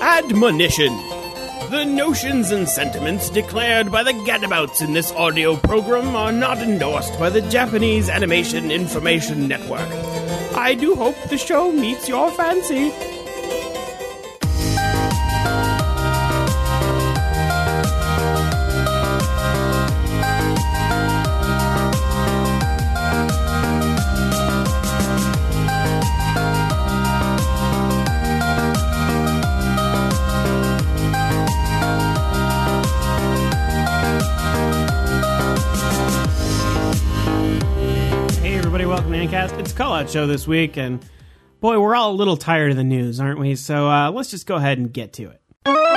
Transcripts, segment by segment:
Admonition. The notions and sentiments declared by the gadabouts in this audio program are not endorsed by the Japanese Animation Information Network. I do hope the show meets your fancy. It's a call-out show this week, and boy, we're all a little tired of the news, aren't we? So let's just go ahead and get to it.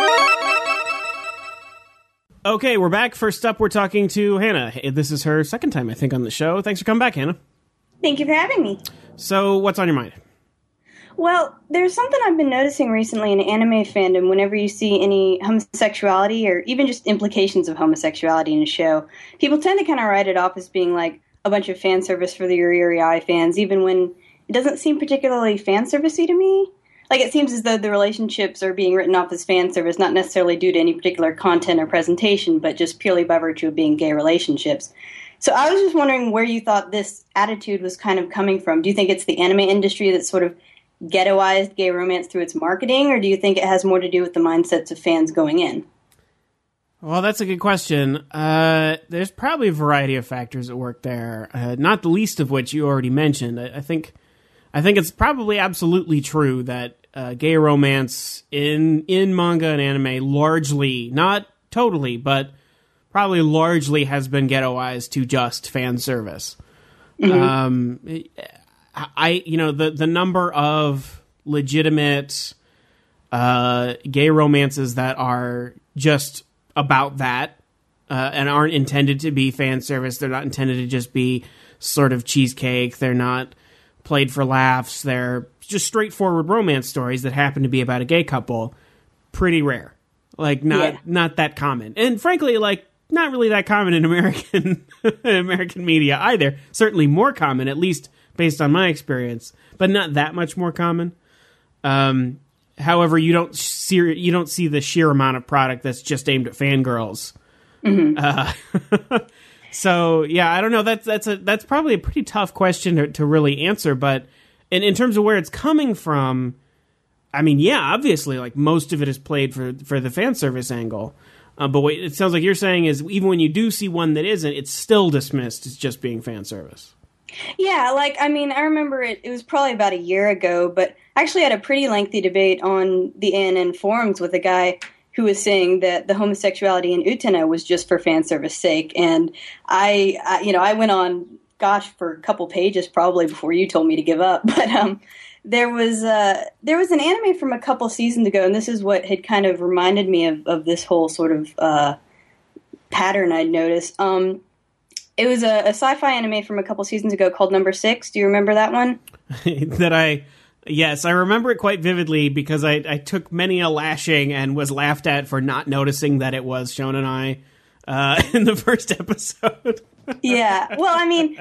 Okay, we're back. First up, we're talking to Hannah. This is her second time, I think, on the show. Thanks for coming back, Hannah. Thank you for having me. So, what's on your mind? Well, there's something I've been noticing recently in anime fandom whenever you see any homosexuality or even just implications of homosexuality in a show. People tend to kind of write it off as being like a bunch of fan service for the Yuri Yuri Ai fans, even when it doesn't seem particularly fan servicey to me. Like, it seems as though the relationships are being written off as fan service, not necessarily due to any particular content or presentation, but just purely by virtue of being gay relationships. So I was just wondering where you thought this attitude was kind of coming from. Do you think it's the anime industry that sort of ghettoized gay romance through its marketing, or do you think it has more to do with the mindsets of fans going in? Well, that's a good question. There's probably a variety of factors at work there, not the least of which you already mentioned. I think it's probably absolutely true that gay romance in manga and anime largely, not totally, but probably largely has been ghettoized to just fan service. Mm-hmm. The number of legitimate gay romances that are just about that and aren't intended to be fan service. They're not intended to just be sort of cheesecake. They're not played for laughs. They're just straightforward romance stories that happen to be about a gay couple. Pretty rare. Like, not that common. And frankly, like, not really that common in American media either. Certainly more common, at least based on my experience, but not that much more common. However, you don't see the sheer amount of product that's just aimed at fangirls. Mm-hmm. So yeah, I don't know. That's probably a pretty tough question to really answer. But in terms of where it's coming from, I mean, yeah, obviously, like most of it is played for the fan service angle. But what it sounds like you're saying is even when you do see one that isn't, it's still dismissed as just being fan service. Yeah, like, I mean, I remember it was probably about a year ago, but I actually had a pretty lengthy debate on the ANN forums with a guy who was saying that the homosexuality in Utena was just for fan service sake. And I went on, for a couple pages probably before you told me to give up. But there was an anime from a couple seasons ago, and this is what had kind of reminded me of this whole sort of pattern I'd noticed. It was a sci-fi anime from a couple seasons ago called Number 6. Do you remember that one? Yes, I remember it quite vividly because I took many a lashing and was laughed at for not noticing that it was Shonen Ai in the first episode. Yeah. Well, I mean,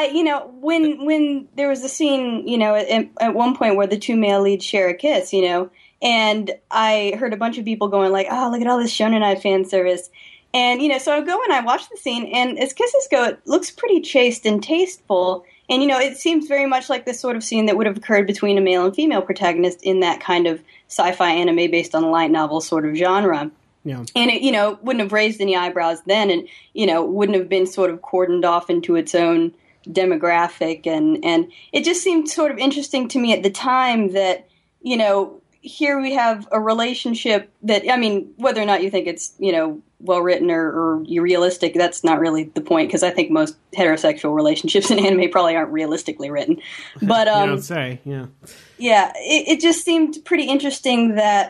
when there was a scene, at one point where the two male leads share a kiss, and I heard a bunch of people going like, oh, look at all this Shonen Ai fan service. And, so I go and I watch the scene, and as kisses go, it looks pretty chaste and tasteful. And, it seems very much like this sort of scene that would have occurred between a male and female protagonist in that kind of sci-fi anime based on a light novel sort of genre. Yeah. And it, wouldn't have raised any eyebrows then and, wouldn't have been sort of cordoned off into its own demographic. And it just seemed sort of interesting to me at the time that, here we have a relationship that, I mean, whether or not you think it's, well written or realistic, that's not really the point, because I think most heterosexual relationships in anime probably aren't realistically written. But you don't say, yeah. Yeah, it just seemed pretty interesting that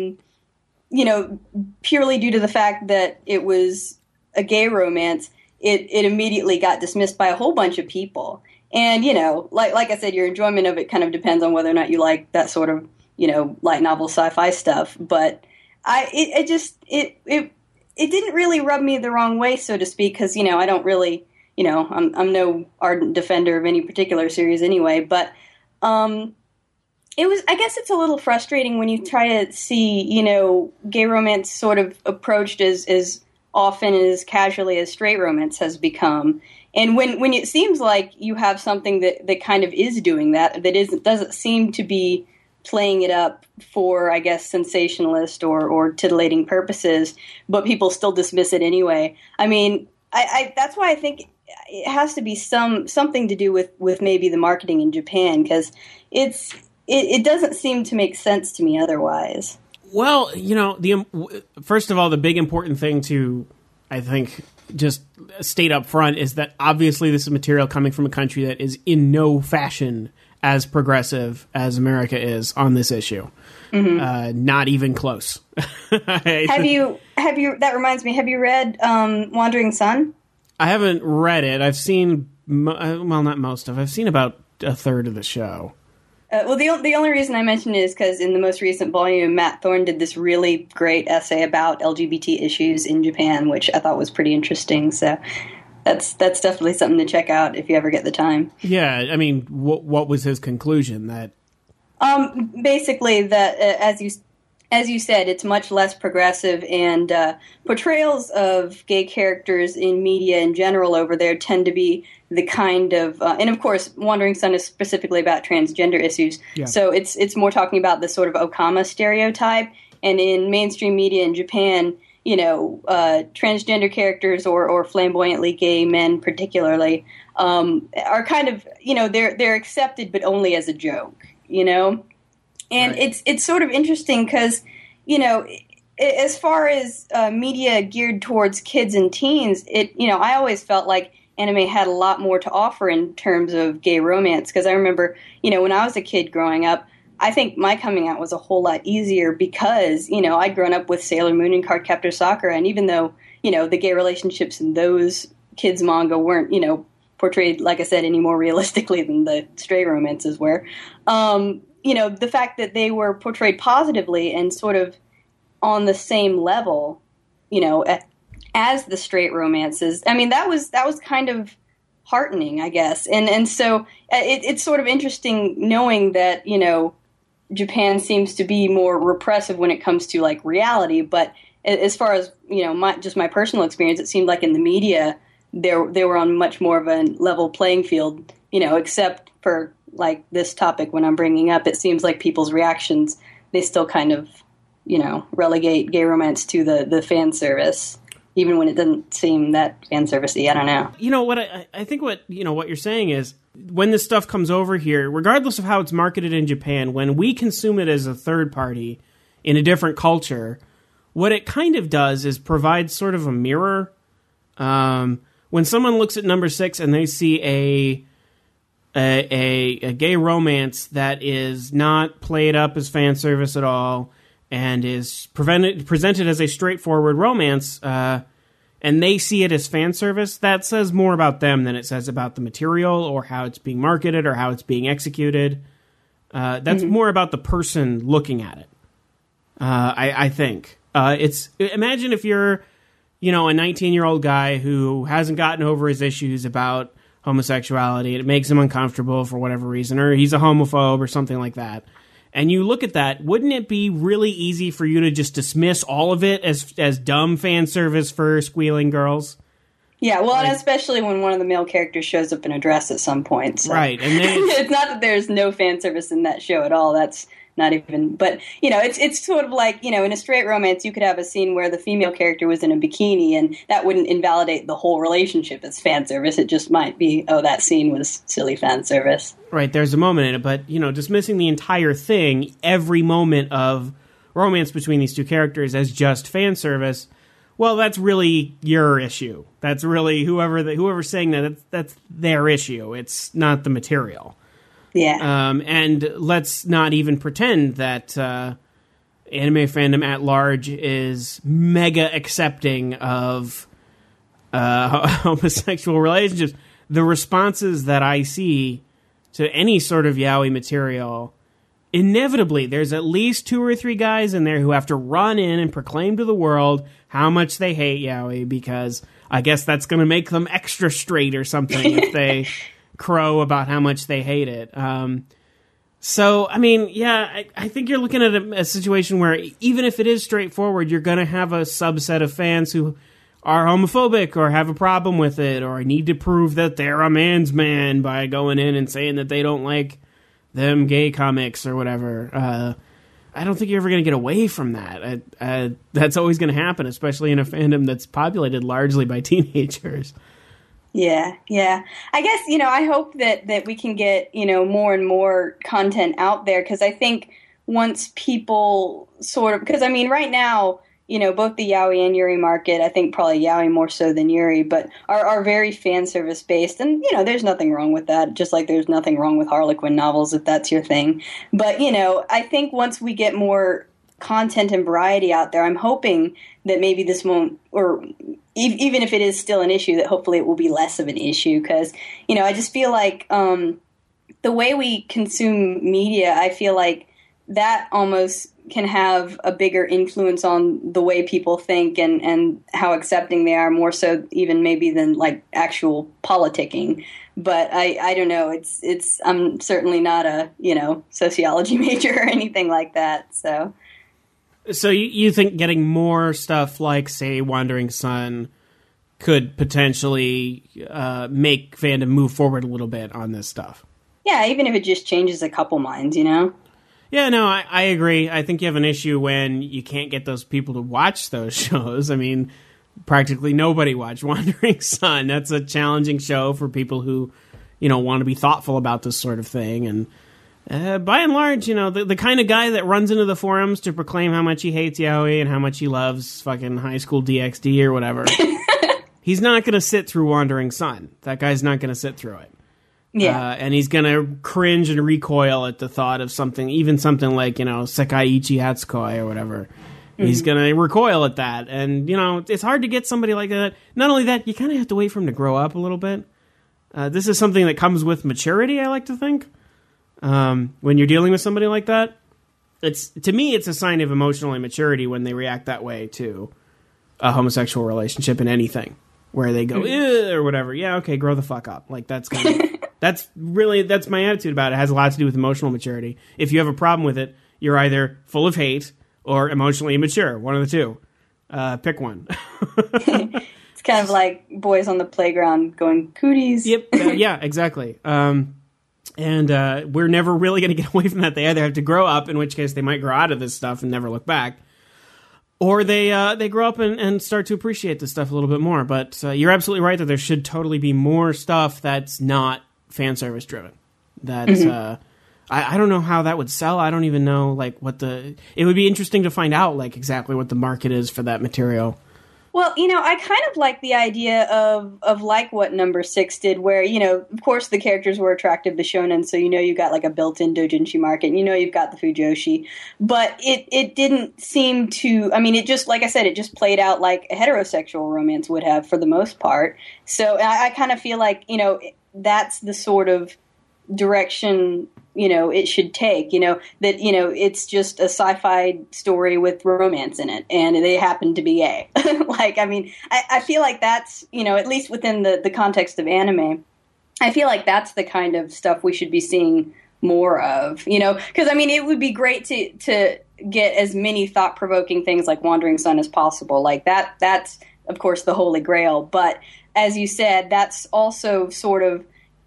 purely due to the fact that it was a gay romance, it immediately got dismissed by a whole bunch of people. And like I said, your enjoyment of it kind of depends on whether or not you like that sort of light novel sci-fi stuff. But it didn't really rub me the wrong way, so to speak, because, I don't really, I'm no ardent defender of any particular series anyway, but I guess it's a little frustrating when you try to see, gay romance sort of approached as often and as casually as straight romance has become. And when it seems like you have something that kind of is doing that doesn't seem to be playing it up for, I guess, sensationalist or titillating purposes, but people still dismiss it anyway. I mean, I that's why I think it has to be something to do with maybe the marketing in Japan, because it doesn't seem to make sense to me otherwise. Well, first of all, the big important thing to, I think, just state up front is that obviously this is material coming from a country that is in no fashion as progressive as America is on this issue. Mm-hmm. Not even close. Have you, that reminds me, have you read Wandering Sun? I haven't read it. I've seen, not most of it. I've seen about a third of the show. Well, the only reason I mention it is because in the most recent volume, Matt Thorne did this really great essay about LGBT issues in Japan, which I thought was pretty interesting. So that's definitely something to check out if you ever get the time. Yeah, I mean, what was his conclusion? That basically that as you said, it's much less progressive, and portrayals of gay characters in media in general over there tend to be the kind of, and of course, Wandering Sun is specifically about transgender issues. Yeah. So it's more talking about the sort of Okama stereotype. And in mainstream media in Japan, transgender characters or flamboyantly gay men, particularly, are kind of, they're accepted, but only as a joke, And right. It's sort of interesting because, as far as media geared towards kids and teens, I always felt like anime had a lot more to offer in terms of gay romance, because I remember, when I was a kid growing up, I think my coming out was a whole lot easier because, I'd grown up with Sailor Moon and Cardcaptor Sakura, and even though, the gay relationships in those kids' manga weren't, portrayed, like I said, any more realistically than the straight romances were, the fact that they were portrayed positively and sort of on the same level, as the straight romances, I mean, that was kind of heartening, I guess. And so it's sort of interesting knowing that, Japan seems to be more repressive when it comes to like reality. But as far as, my personal experience, it seemed like in the media, they were on much more of a level playing field, except for like this topic when I'm bringing up, it seems like people's reactions, they still kind of, relegate gay romance to the fan service, even when it doesn't seem that fan servicey. I don't know. What I think what you're saying is when this stuff comes over here, regardless of how it's marketed in Japan, when we consume it as a third party in a different culture, what it kind of does is provide sort of a mirror. When someone looks at number 6 and they see a gay romance that is not played up as fan service at all and is presented as a straightforward romance, and they see it as fan service, that says more about them than it says about the material or how it's being marketed or how it's being executed. That's more about the person looking at it, I think. Imagine if you're, a 19-year-old guy who hasn't gotten over his issues about homosexuality, it makes him uncomfortable for whatever reason, or he's a homophobe or something like that. And you look at that, wouldn't it be really easy for you to just dismiss all of it as dumb fan service for squealing girls? Yeah, well, and especially when one of the male characters shows up in a dress at some point. So. Right. And then it's not that there's no fan service in that show at all. That's not even, but, it's sort of like, in a straight romance, you could have a scene where the female character was in a bikini, and that wouldn't invalidate the whole relationship as fan service. It just might be, that scene was silly fan service. Right, there's a moment in it, but, dismissing the entire thing, every moment of romance between these two characters as just fan service, well, that's really your issue. That's really whoever's saying that's their issue. It's not the material. Yeah. And let's not even pretend that anime fandom at large is mega accepting of homosexual relationships. The responses that I see to any sort of yaoi material, inevitably there's at least 2 or 3 guys in there who have to run in and proclaim to the world how much they hate yaoi, because I guess that's going to make them extra straight or something if they crow about how much they hate it. So, I mean, yeah, I think you're looking at a situation where even if it is straightforward, you're going to have a subset of fans who are homophobic or have a problem with it or need to prove that they're a man's man by going in and saying that they don't like them gay comics or whatever. I don't think you're ever going to get away from that. That's always going to happen, especially in a fandom that's populated largely by teenagers. Yeah. I guess, I hope that we can get, more and more content out there, because I think once people sort of, because I mean, right now, both the yaoi and yuri market, I think probably yaoi more so than yuri, but are very fan service based. And, there's nothing wrong with that, just like there's nothing wrong with Harlequin novels if that's your thing. But, I think once we get more content and variety out there, I'm hoping that maybe this won't, or even if it is still an issue, that hopefully it will be less of an issue. Because, I just feel like the way we consume media, I feel like that almost can have a bigger influence on the way people think and how accepting they are, more so even maybe than like actual politicking. But I don't know. It's I'm certainly not a sociology major or anything like that. So you think getting more stuff like, say, Wandering Son could potentially make fandom move forward a little bit on this stuff? Yeah, even if it just changes a couple minds, Yeah, no, I agree. I think you have an issue when you can't get those people to watch those shows. I mean, practically nobody watched Wandering Son. That's a challenging show for people who, want to be thoughtful about this sort of thing. And by and large, the kind of guy that runs into the forums to proclaim how much he hates yaoi and how much he loves fucking High School DxD or whatever, he's not going to sit through Wandering Son. That guy's not going to sit through it. Yeah. And he's going to cringe and recoil at the thought of something like, Sekaiichi Hatsukoi or whatever. Mm-hmm. He's going to recoil at that. And, it's hard to get somebody like that. Not only that, you kind of have to wait for him to grow up a little bit. This is something that comes with maturity, I like to think. When you're dealing with somebody like that, to me, it's a sign of emotional immaturity when they react that way to a homosexual relationship in anything, where they go, or whatever. Yeah, okay, grow the fuck up. Like, that's kind of, that's my attitude about it. It has a lot to do with emotional maturity. If you have a problem with it, you're either full of hate or emotionally immature. One of the two. Pick one. It's kind of like boys on the playground going, cooties. Yep. Yeah, exactly. And we're never really going to get away from that. They either have to grow up, in which case they might grow out of this stuff and never look back, or they grow up and start to appreciate this stuff a little bit more. But you're absolutely right that there should totally be more stuff that's not fan service driven. That I don't know how that would sell. I don't even know it would be interesting to find out exactly what the market is for that material. Well, I kind of like the idea of like what Number 6 did, where, of course the characters were attractive to shonen, so you got a built-in doujinshi market, and you've got the fujoshi, but it didn't seem to, it just, like I said, it just played out like a heterosexual romance would have for the most part. So I kind of feel like, that's the sort of direction it should take, that, it's just a sci-fi story with romance in it, and they happen to be gay. I feel like that's, at least within the context of anime, I feel like that's the kind of stuff we should be seeing more of, because, it would be great to get as many thought-provoking things like Wandering Son as possible. That's, of course, the holy grail. But as you said, that's also sort of,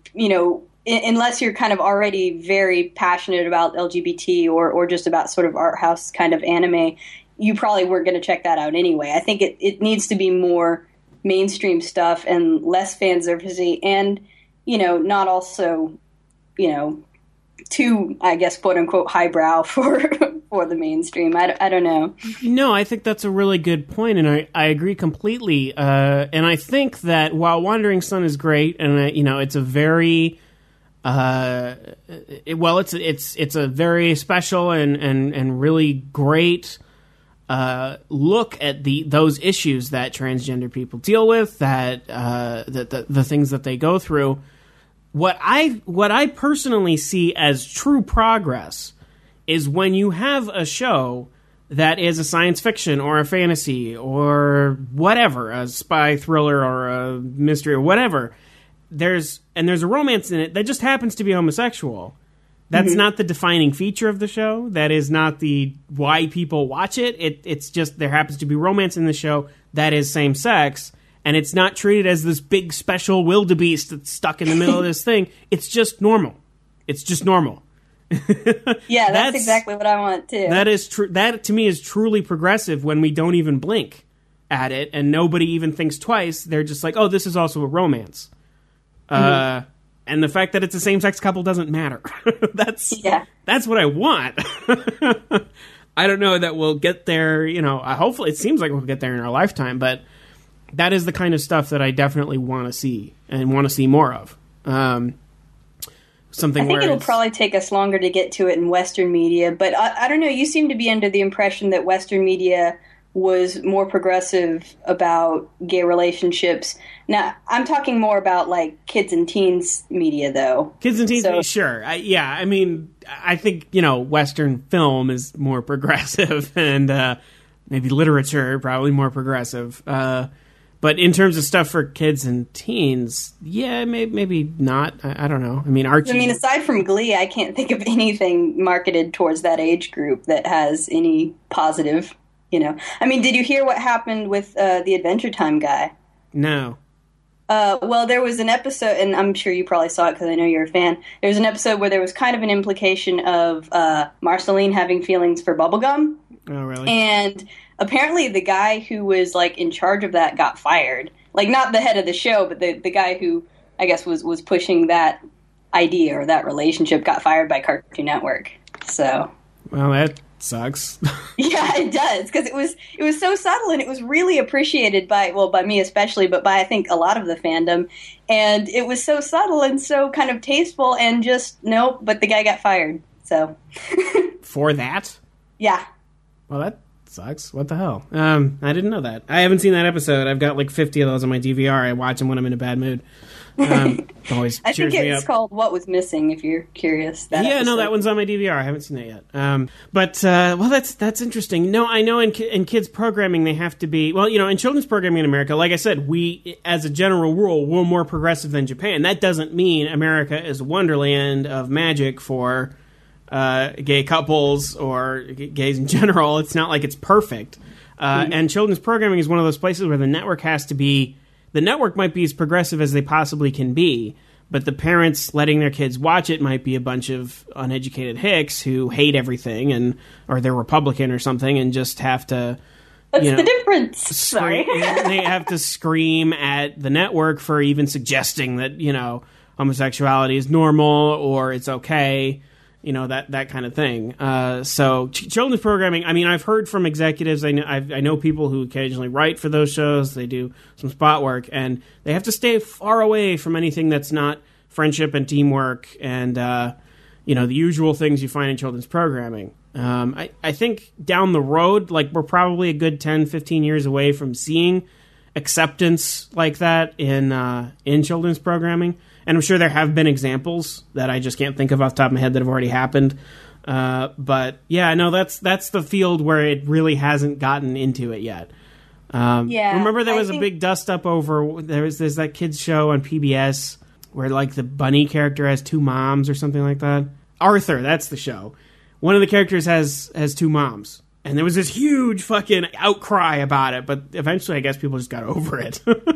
unless you're kind of already very passionate about LGBT or just about sort of art house kind of anime, you probably weren't going to check that out anyway. I think it needs to be more mainstream stuff and less fan servicey, and, not also, too, I guess, quote unquote, highbrow for the mainstream. I don't know. No, I think that's a really good point, and I agree completely. And I think that while Wandering Son is great, and it's a very it's a very special and really great look at those issues that transgender people deal with, that the things that they go through. What I personally see as true progress is when you have a show that is a science fiction or a fantasy or whatever, a spy thriller or a mystery or whatever. There's a romance in it that just happens to be homosexual, That's not the defining feature of the show. That is not the why people watch it. It's just there happens to be romance in the show that is same sex, and it's not treated as this big special wildebeest that's stuck in the middle of this thing. It's just normal. It's just normal. Yeah, that's exactly what I want too. That is true. That to me is truly progressive when we don't even blink at it and nobody even thinks twice. They're just like, oh, this is also a romance. And the fact that it's a same-sex couple doesn't matter. That's what I want. I don't know that we'll get there, hopefully it seems like we'll get there in our lifetime, but that is the kind of stuff that I definitely want to see and want to see more of. I think it'll probably take us longer to get to it in Western media, but I don't know, you seem to be under the impression that Western media was more progressive about gay relationships. Now, I'm talking more about, like, kids and teens media, though. Kids and teens media, sure. I think, Western film is more progressive, and maybe literature, probably more progressive. But in terms of stuff for kids and teens, yeah, maybe not. I don't know. I mean, Archie... aside from Glee, I can't think of anything marketed towards that age group that has any positive... did you hear what happened with the Adventure Time guy? No. Well, there was an episode, and I'm sure you probably saw it because I know you're a fan. There was an episode where there was kind of an implication of Marceline having feelings for bubblegum. Oh, really? And apparently the guy who was, like, in charge of that got fired. Like, not the head of the show, but the guy who, I guess, was pushing that idea or that relationship got fired by Cartoon Network. So... Well, that... sucks. Yeah, it does, because it was so subtle and it was really appreciated by me especially, but by I think a lot of the fandom, and it was so subtle and so kind of tasteful, and just nope. But the guy got fired, so for that. Yeah. Well, that sucks. What the hell? I didn't know that. I haven't seen that episode. I've got like 50 of those on my DVR. I watch them when I'm in a bad mood. Always I think cheers me it's up. called What Was Missing, if you're curious. No, that one's on my DVR. I haven't seen it yet. Well, that's interesting. No, I know in kids programming they have to be, in children's programming in America, like I said, we, as a general rule, we're more progressive than Japan. That doesn't mean America is a wonderland of magic for gay couples or gays in general. It's not like it's perfect. And children's programming is one of those places where the network has to be... The network might be as progressive as they possibly can be, but the parents letting their kids watch it might be a bunch of uneducated hicks who hate everything or they're Republican or something and just have to... What's the difference? Sorry. They have to scream at the network for even suggesting that, homosexuality is normal or it's okay. That kind of thing. So children's programming, I've heard from executives, I know people who occasionally write for those shows, they do some spot work, and they have to stay far away from anything that's not friendship and teamwork and, the usual things you find in children's programming. I think down the road, like, we're probably a good 10, 15 years away from seeing acceptance like that in children's programming. And I'm sure there have been examples that I just can't think of off the top of my head that have already happened. But yeah, no, that's the field where it really hasn't gotten into it yet. Remember there was a big dust up over there's that kids show on PBS where like the bunny character has two moms or something like that. Arthur, that's the show. One of the characters has two moms. And there was this huge fucking outcry about it, but eventually I guess people just got over it.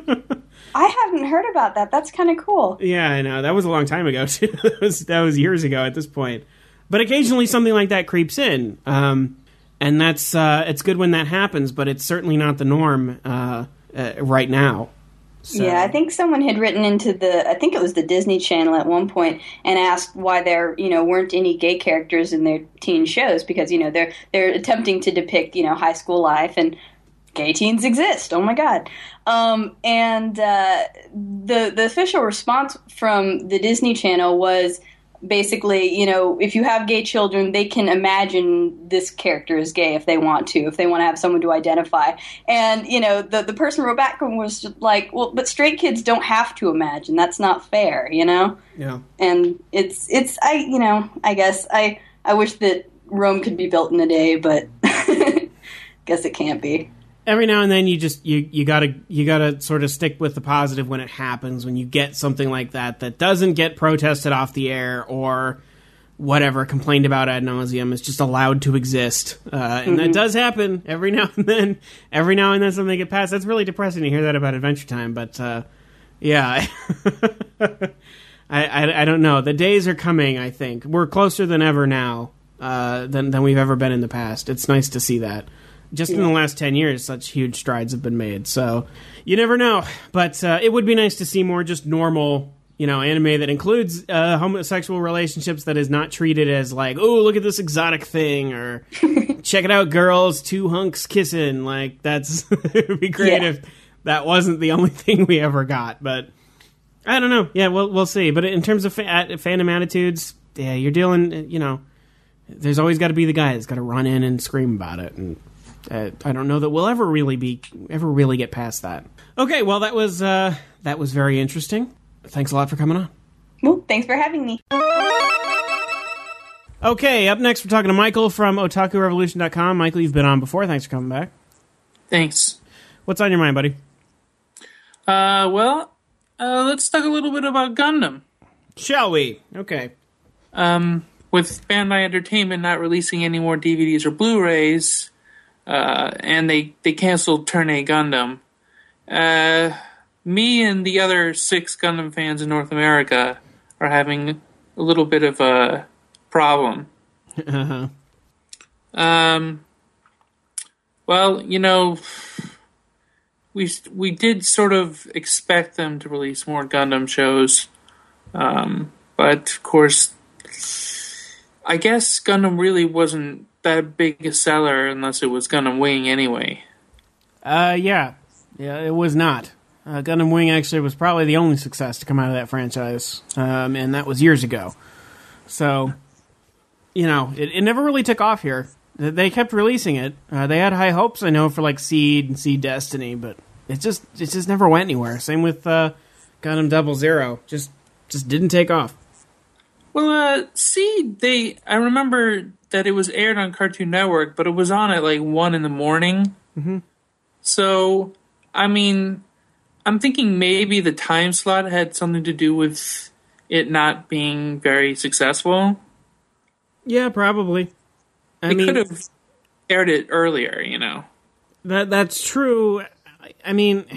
I haven't heard about that. That's kind of cool. Yeah, I know. That was a long time ago, too. that was years ago at this point. But occasionally something like that creeps in. And that's it's good when that happens, but it's certainly not the norm right now. So. Yeah, I think someone had written into I think it was the Disney Channel at one point, and asked why there, weren't any gay characters in their teen shows because, they're attempting to depict, high school life and gay teens exist. Oh my God. And the official response from the Disney Channel was basically, if you have gay children, they can imagine this character is gay if they want to have someone to identify. And, the person who wrote back was just like, well, but straight kids don't have to imagine. That's not fair, Yeah. And I guess I wish that Rome could be built in a day, but guess it can't be. Every now and then you gotta sort of stick with the positive when it happens, when you get something like that doesn't get protested off the air or whatever, complained about ad nauseum, is just allowed to exist. And that does happen every now and then. Every now and then something get passed. That's really depressing to hear that about Adventure Time, but yeah. I don't know. The days are coming, I think. We're closer than ever now than we've ever been in the past. It's nice to see that. Just in the last 10 years, such huge strides have been made. So you never know. But it would be nice to see more just normal, anime that includes homosexual relationships that is not treated as like, oh, look at this exotic thing, or check it out, girls, two hunks kissing. Like, it would be great if that wasn't the only thing we ever got. But I don't know. Yeah, we'll see. But in terms of fandom attitudes, yeah, you're dealing, there's always got to be the guy that's got to run in and scream about it. And I don't know that we'll ever really get past that. Okay, well, that was very interesting. Thanks a lot for coming on. Well, thanks for having me. Okay, up next we're talking to Michael from OtakuRevolution.com. Michael, you've been on before. Thanks for coming back. Thanks. What's on your mind, buddy? Let's talk a little bit about Gundam. Shall we? Okay. With Bandai Entertainment not releasing any more DVDs or Blu-rays, and they canceled Turn A Gundam, me and the other 6 Gundam fans in North America are having a little bit of a problem. Uh-huh. Well, we did sort of expect them to release more Gundam shows, but of course, I guess Gundam really wasn't that big a seller unless it was Gundam Wing anyway. Yeah, it was not. Gundam Wing actually was probably the only success to come out of that franchise, and that was years ago. So, it never really took off here. They kept releasing it. They had high hopes, I know, for like Seed and Seed Destiny, but it just never went anywhere. Same with Gundam 00. Just didn't take off. Well, Seed, I remember that it was aired on Cartoon Network, but it was on at like 1 in the morning. Mm-hmm. So, I mean, I'm thinking maybe the time slot had something to do with it not being very successful. Yeah, probably. They could have aired it earlier, That's true. I mean,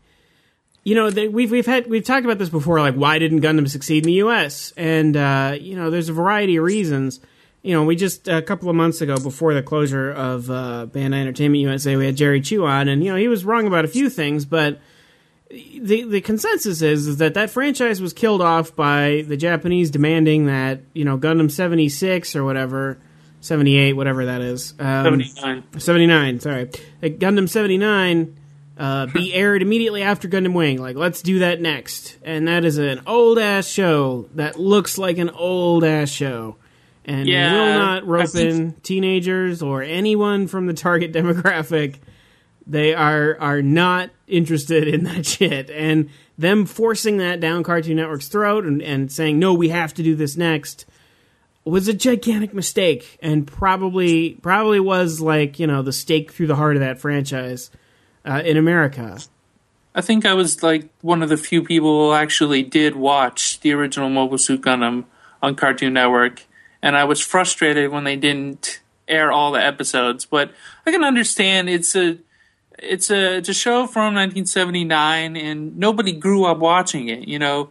we've talked about this before. Like, why didn't Gundam succeed in the U.S.? And there's a variety of reasons. We just a couple of months ago, before the closure of Bandai Entertainment USA, we had Jerry Chu on, and he was wrong about a few things, but the consensus is that franchise was killed off by the Japanese demanding that Gundam 76 or whatever. 78, whatever that is. 79. 79, sorry. Gundam 79 be aired immediately after Gundam Wing. Like, let's do that next. And that is an old-ass show that looks like an old-ass show. And will not rope in teenagers or anyone from the target demographic. They are not interested in that shit. And them forcing that down Cartoon Network's throat and saying, no, we have to do this next, was a gigantic mistake, and probably was like, the stake through the heart of that franchise in America. I think I was like one of the few people who actually did watch the original Mobile Suit Gundam on Cartoon Network, and I was frustrated when they didn't air all the episodes. But I can understand it's a show from 1979, and nobody grew up watching it.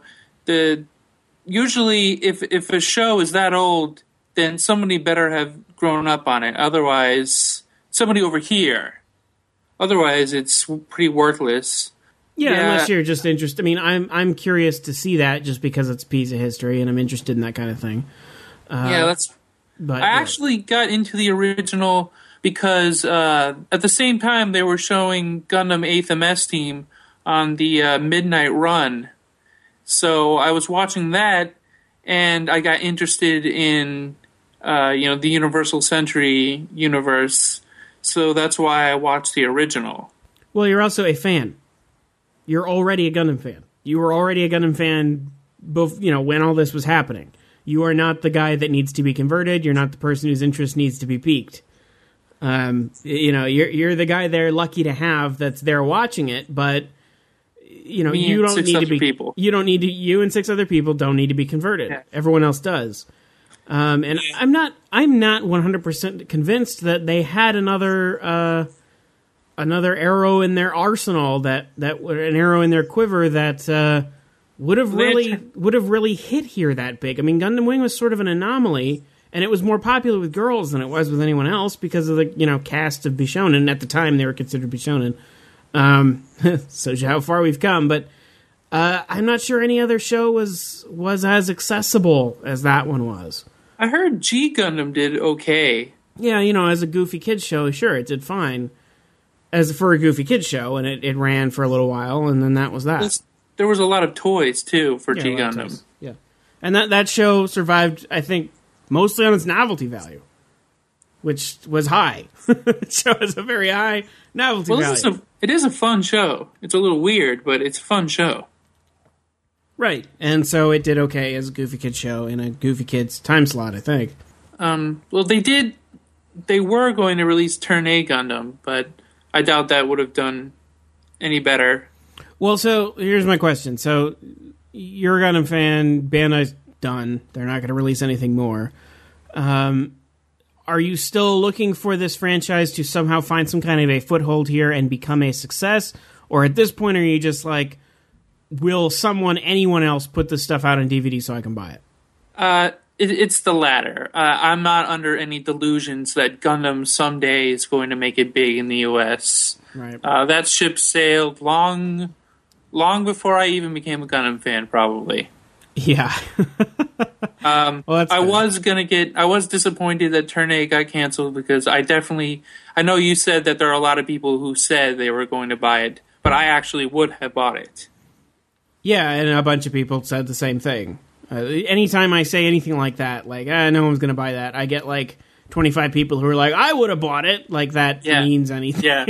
Usually, if a show is that old, then somebody better have grown up on it. Otherwise, somebody over here. Otherwise, it's pretty worthless. Yeah, unless you're just interested. I mean, I'm curious to see that just because it's a piece of history, and I'm interested in that kind of thing. I actually got into the original because at the same time they were showing Gundam 8th MS Team on the Midnight Run. So I was watching that, and I got interested in, the Universal Century universe. So that's why I watched the original. Well, you're also a fan. You're already a Gundam fan. You were already a Gundam fan, when all this was happening. You are not the guy that needs to be converted. You're not the person whose interest needs to be piqued. You're the guy they're lucky to have that's there watching it, but you don't need to be. You don't need to. You and 6 other people don't need to be converted. Yeah. Everyone else does. And I'm not 100% convinced that they had another arrow in their arsenal, that an arrow in their quiver that would have really hit here that big. I mean, Gundam Wing was sort of an anomaly, and it was more popular with girls than it was with anyone else because of the cast of Bishonen. At the time, they were considered Bishonen. So how far we've come, but I'm not sure any other show was as accessible as that one was. I heard G Gundam did okay. Yeah, as a Goofy Kids show, sure, it did fine. As for a Goofy Kids show, and it ran for a little while, and then that was that. There was a lot of toys, too, for G Gundam. Yeah. And that show survived, I think, mostly on its novelty value, which was high. The show has a very high novelty value. It is a fun show. It's a little weird, but it's a fun show. Right. And so it did okay as a Goofy Kids show in a Goofy Kids time slot, I think. Well, they were going to release Turn A Gundam, but I doubt that would have done any better. Well, so here's my question. So you're a Gundam fan. Bandai's done. They're not going to release anything more. Are you still looking for this franchise to somehow find some kind of a foothold here and become a success? Or at this point, are you just like, will anyone else put this stuff out on DVD so I can buy it? It's the latter. I'm not under any delusions that Gundam someday is going to make it big in the U.S. Right. That ship sailed long before I even became a Gundam fan, probably. Yeah. Well, I was disappointed that Turn A got canceled because I know you said that there are a lot of people who said they were going to buy it, but I actually would have bought it. Yeah, and a bunch of people said the same thing. Anytime I say anything like that, like, no one's going to buy that, I get like 25 people who are like, I would have bought it, like that means anything. Yeah.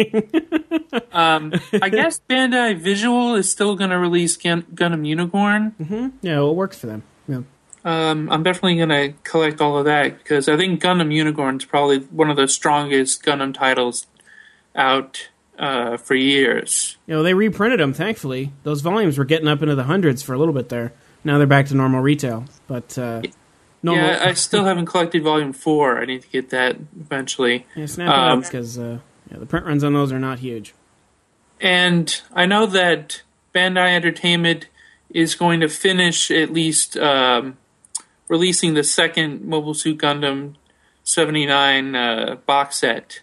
I guess Bandai Visual is still going to release Gundam Unicorn. Mm-hmm. Yeah, it works for them. Yeah. I'm definitely going to collect all of that because I think Gundam Unicorn is probably one of the strongest Gundam titles out for years. They reprinted them, thankfully. Those volumes were getting up into the hundreds for a little bit there. Now they're back to normal retail. But yeah, I still haven't collected Volume 4. I need to get that eventually. Yeah, snap it up because the print runs on those are not huge. And I know that Bandai Entertainment is going to finish at least releasing the second Mobile Suit Gundam 79 box set,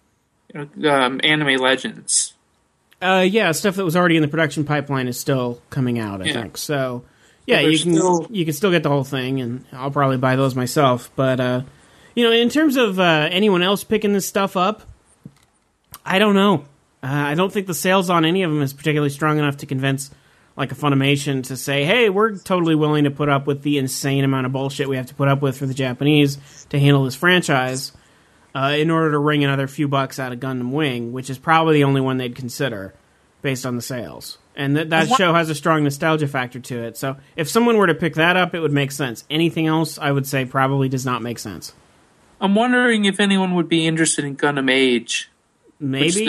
Anime Legends. Yeah, stuff that was already in the production pipeline is still coming out, I think. So, yeah, you can still get the whole thing, and I'll probably buy those myself. But, in terms of anyone else picking this stuff up, I don't know. I don't think the sales on any of them is particularly strong enough to convince like a Funimation to say, hey, we're totally willing to put up with the insane amount of bullshit we have to put up with for the Japanese to handle this franchise in order to wring another few bucks out of Gundam Wing, which is probably the only one they'd consider based on the sales. And that show has a strong nostalgia factor to it. So if someone were to pick that up, it would make sense. Anything else, I would say, probably does not make sense. I'm wondering if anyone would be interested in Gundam Age. Maybe.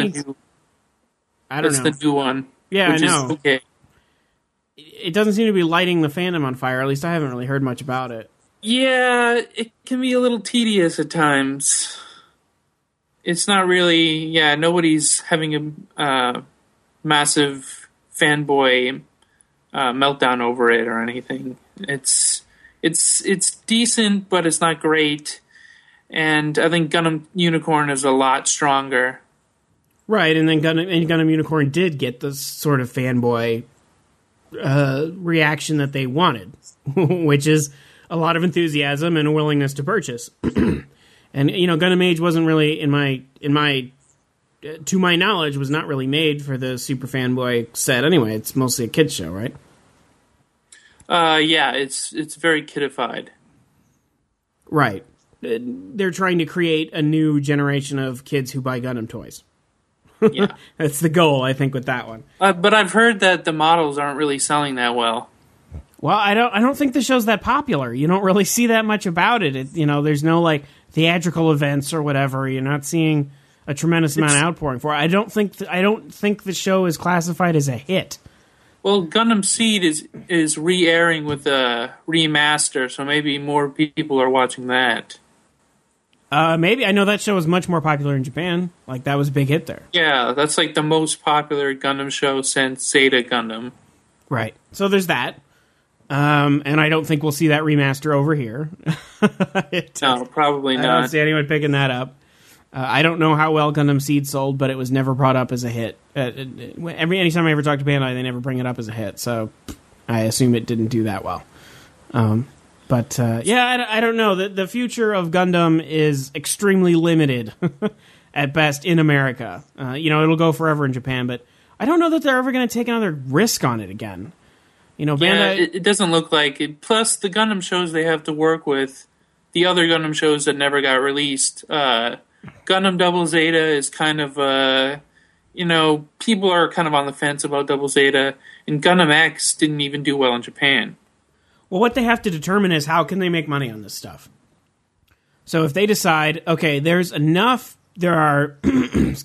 I don't know. That's the new one. Yeah, I know. Okay. It doesn't seem to be lighting the fandom on fire. At least I haven't really heard much about it. Yeah, it can be a little tedious at times. It's not really... Yeah, nobody's having a massive fanboy meltdown over it or anything. It's decent, but it's not great. And I think Gundam Unicorn is a lot stronger. Right, and then Gundam Unicorn did get this sort of fanboy reaction that they wanted, which is a lot of enthusiasm and a willingness to purchase. And Gundam Age wasn't really to my knowledge, was not really made for the super fanboy set anyway. It's mostly a kids show, right? Yeah, it's very kidified. Right. They're trying to create a new generation of kids who buy Gundam toys. Yeah. That's the goal, I think, with that one. But I've heard that the models aren't really selling that well. Well, I don't think the show's that popular. You don't really see that much about it. There's no like theatrical events or whatever. You're not seeing a tremendous amount of outpouring for it. I don't think the show is classified as a hit. Well, Gundam Seed is re-airing with a remaster, so maybe more people are watching that. Maybe. I know that show was much more popular in Japan. Like, that was a big hit there. Yeah, that's like the most popular Gundam show since Zeta Gundam. Right. So there's that. And I don't think we'll see that remaster over here. No, probably not. I don't see anyone picking that up. I don't know how well Gundam Seed sold, but it was never brought up as a hit. Anytime I ever talk to Bandai, they never bring it up as a hit, so I assume it didn't do that well. I don't know. The future of Gundam is extremely limited at best in America. It'll go forever in Japan, but I don't know that they're ever going to take another risk on it again. Bandai... Yeah, it doesn't look like it. Plus, the Gundam shows they have to work with, the other Gundam shows that never got released, Gundam Double Zeta is kind of, people are kind of on the fence about Double Zeta, and Gundam X didn't even do well in Japan. Well, what they have to determine is how can they make money on this stuff. So if they decide, okay, there's enough, there are 500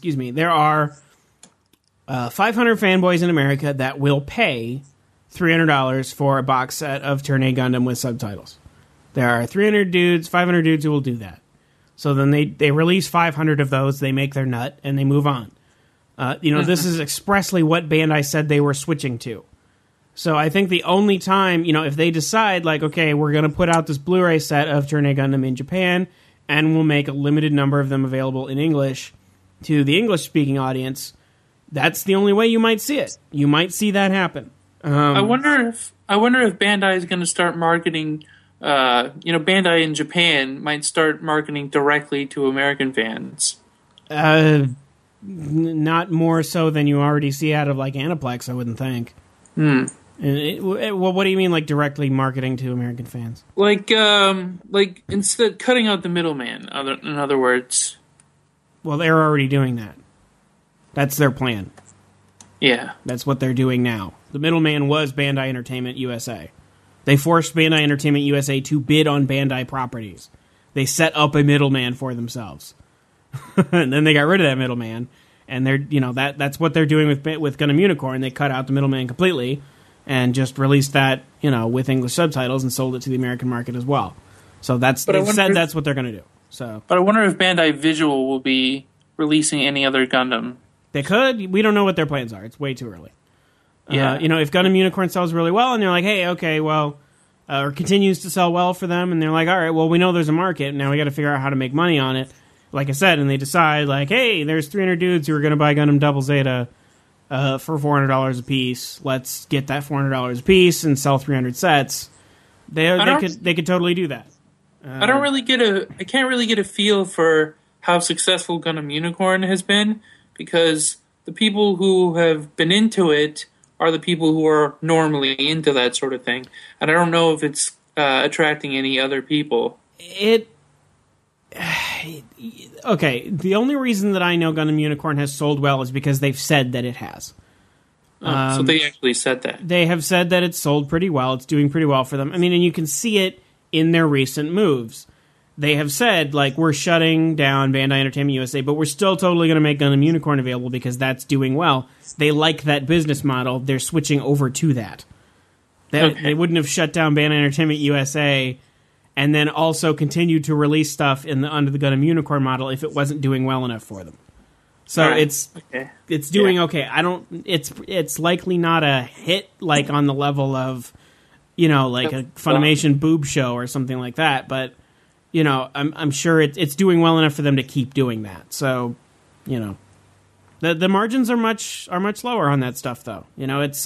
fanboys in America that will pay $300 for a box set of Turn A Gundam with subtitles. There are 500 dudes who will do that. So then they release 500 of those, they make their nut, and they move on. This is expressly what Bandai said they were switching to. So I think the only time, if they decide, like, okay, we're going to put out this Blu-ray set of Turn A Gundam in Japan, and we'll make a limited number of them available in English to the English-speaking audience, that's the only way you might see it. You might see that happen. I wonder if Bandai is going to start marketing... Bandai in Japan might start marketing directly to American fans. Not more so than you already see out of, like, Aniplex, I wouldn't think. Well, what do you mean, like, directly marketing to American fans? Like instead cutting out the middleman, in other words. Well, they're already doing that. That's their plan. Yeah. That's what they're doing now. The middleman was Bandai Entertainment USA. They forced Bandai Entertainment USA to bid on Bandai properties. They set up a middleman for themselves. And then they got rid of that middleman. And they're, that's what they're doing with Gundam Unicorn. They cut out the middleman completely and just released that, with English subtitles and sold it to the American market as well. So that's what they're going to do. So, but I wonder if Bandai Visual will be releasing any other Gundam. They could. We don't know what their plans are. It's way too early. Yeah. If Gundam Unicorn sells really well and they're like, hey, okay, well, or continues to sell well for them, and they're like, all right, well, we know there's a market. Now we got to figure out how to make money on it. Like I said, and they decide, like, hey, there's 300 dudes who are going to buy Gundam Double Zeta for $400 a piece. Let's get that $400 a piece and sell 300 sets. They could totally do that. I can't really get a feel for how successful Gundam Unicorn has been, because the people who have been into it are the people who are normally into that sort of thing. And I don't know if it's attracting any other people. Okay, the only reason that I know Gundam Unicorn has sold well is because they've said that it has. So they actually said that. They have said that it's sold pretty well. It's doing pretty well for them. I mean, and you can see it in their recent moves. They have said, like, we're shutting down Bandai Entertainment USA, but we're still totally going to make Gundam Unicorn available because that's doing well. They like that business model. They're switching over to that. They wouldn't have shut down Bandai Entertainment USA and then also continued to release stuff under the Gundam Unicorn model if it wasn't doing well enough for them. So it's doing okay. It's likely not a hit, like, on the level of, a Funimation boob show or something like that, but I'm sure it's doing well enough for them to keep doing that. So, the margins are much lower on that stuff, though. It's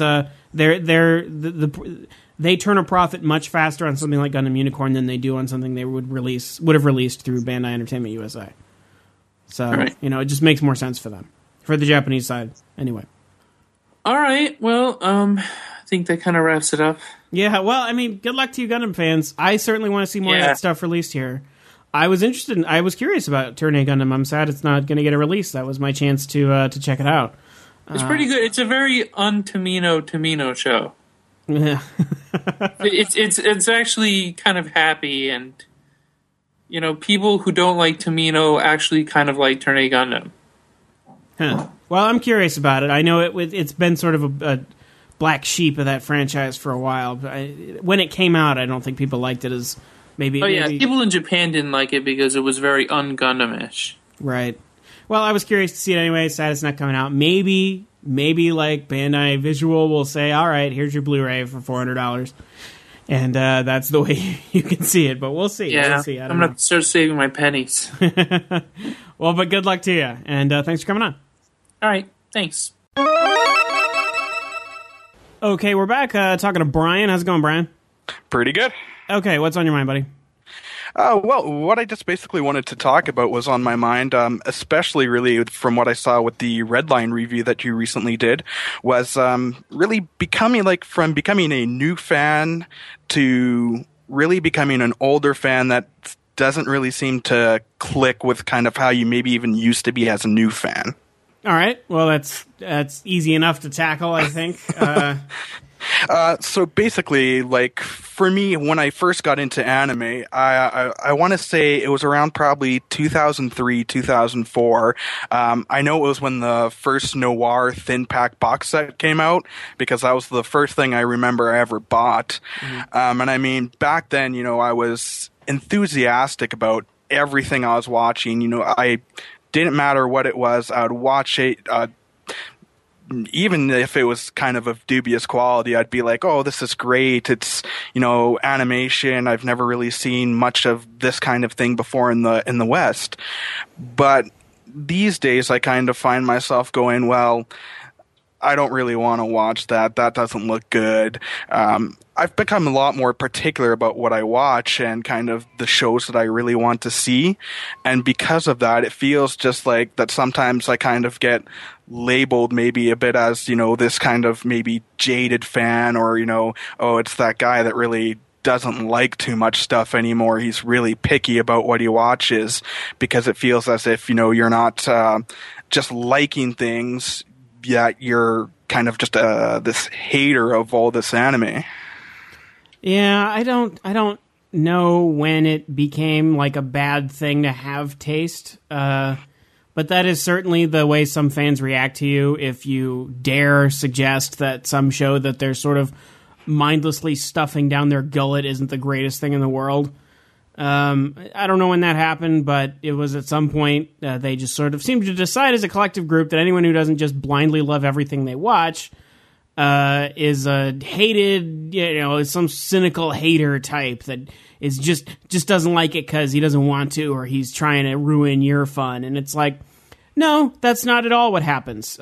they turn a profit much faster on something like Gundam Unicorn than they do on something they would have released through Bandai Entertainment USA. So, right. It just makes more sense for them, for the Japanese side, anyway. All right. Well, I think that kind of wraps it up. Yeah, well, I mean, good luck to you Gundam fans. I certainly want to see more of that stuff released here. I was curious about Turn A Gundam. I'm sad it's not going to get a release. That was my chance to check it out. It's pretty good. It's a very un-Tomino show. Yeah. it's actually kind of happy, and people who don't like Tomino actually kind of like Turn A Gundam. Huh. Well, I'm curious about it. I know it's been sort of a black sheep of that franchise for a while. But when it came out, I don't think people liked it as maybe... Oh, yeah, people in Japan didn't like it because it was very un-Gundam-ish. Right. Well, I was curious to see it anyway. Sad it's not coming out. Maybe like Bandai Visual will say, all right, here's your Blu-ray for $400. And that's the way you can see it. But we'll see. Yeah, we'll see. I'm going to start saving my pennies. Well, but good luck to you. And thanks for coming on. All right. Thanks. Okay, we're back talking to Brian. How's it going, Brian? Pretty good. Okay, what's on your mind, buddy? Well, what I just basically wanted to talk about was on my mind, especially really from what I saw with the Redline review that you recently did, was really becoming a new fan to really becoming an older fan that doesn't really seem to click with kind of how you maybe even used to be as a new fan. All right. Well, that's easy enough to tackle, I think. So basically, like, for me, when I first got into anime, I want to say it was around probably 2003, 2004. I know it was when the first Noir Thin Pack box set came out, because that was the first thing I remember I ever bought. Mm-hmm. And I mean, back then, I was enthusiastic about everything I was watching. I didn't matter what it was, I would watch it. Even if it was kind of dubious quality, I'd be like, oh, this is great. It's, animation. I've never really seen much of this kind of thing before in the West. But these days I kind of find myself going, well, I don't really want to watch that. That doesn't look good. I've become a lot more particular about what I watch and kind of the shows that I really want to see. And because of that, it feels just like that sometimes I kind of get labeled maybe a bit as, this kind of maybe jaded fan, or, oh, it's that guy that really doesn't like too much stuff anymore. He's really picky about what he watches, because it feels as if, you're not just liking things, yet you're kind of just this hater of all this anime. Yeah, I don't know when it became like a bad thing to have taste, but that is certainly the way some fans react to you if you dare suggest that some show that they're sort of mindlessly stuffing down their gullet isn't the greatest thing in the world. I don't know when that happened, but it was at some point they just sort of seemed to decide as a collective group that anyone who doesn't just blindly love everything they watch is a hated, is some cynical hater type that is just doesn't like it because he doesn't want to, or he's trying to ruin your fun. And it's like, no, that's not at all what happens.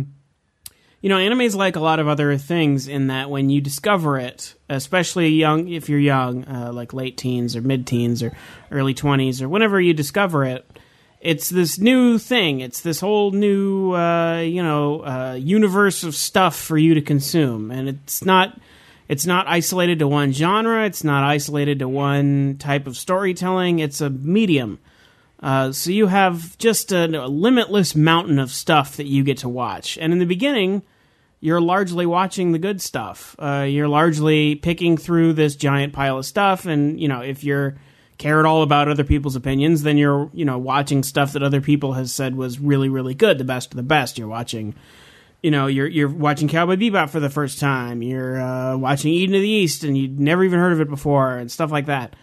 Anime is like a lot of other things in that when you discover it, especially if you're young, like late teens or mid-teens or early 20s or whenever you discover it, it's this new thing. It's this whole new, universe of stuff for you to consume. And it's not isolated to one genre. It's not isolated to one type of storytelling. It's a medium. So you have just a limitless mountain of stuff that you get to watch. And in the beginning, you're largely watching the good stuff. You're largely picking through this giant pile of stuff. And, if you're care at all about other people's opinions, then you're, watching stuff that other people has said was really, really good, the best of the best. You're watching, you're watching Cowboy Bebop for the first time. You're watching Eden of the East, and you'd never even heard of it before, and stuff like that.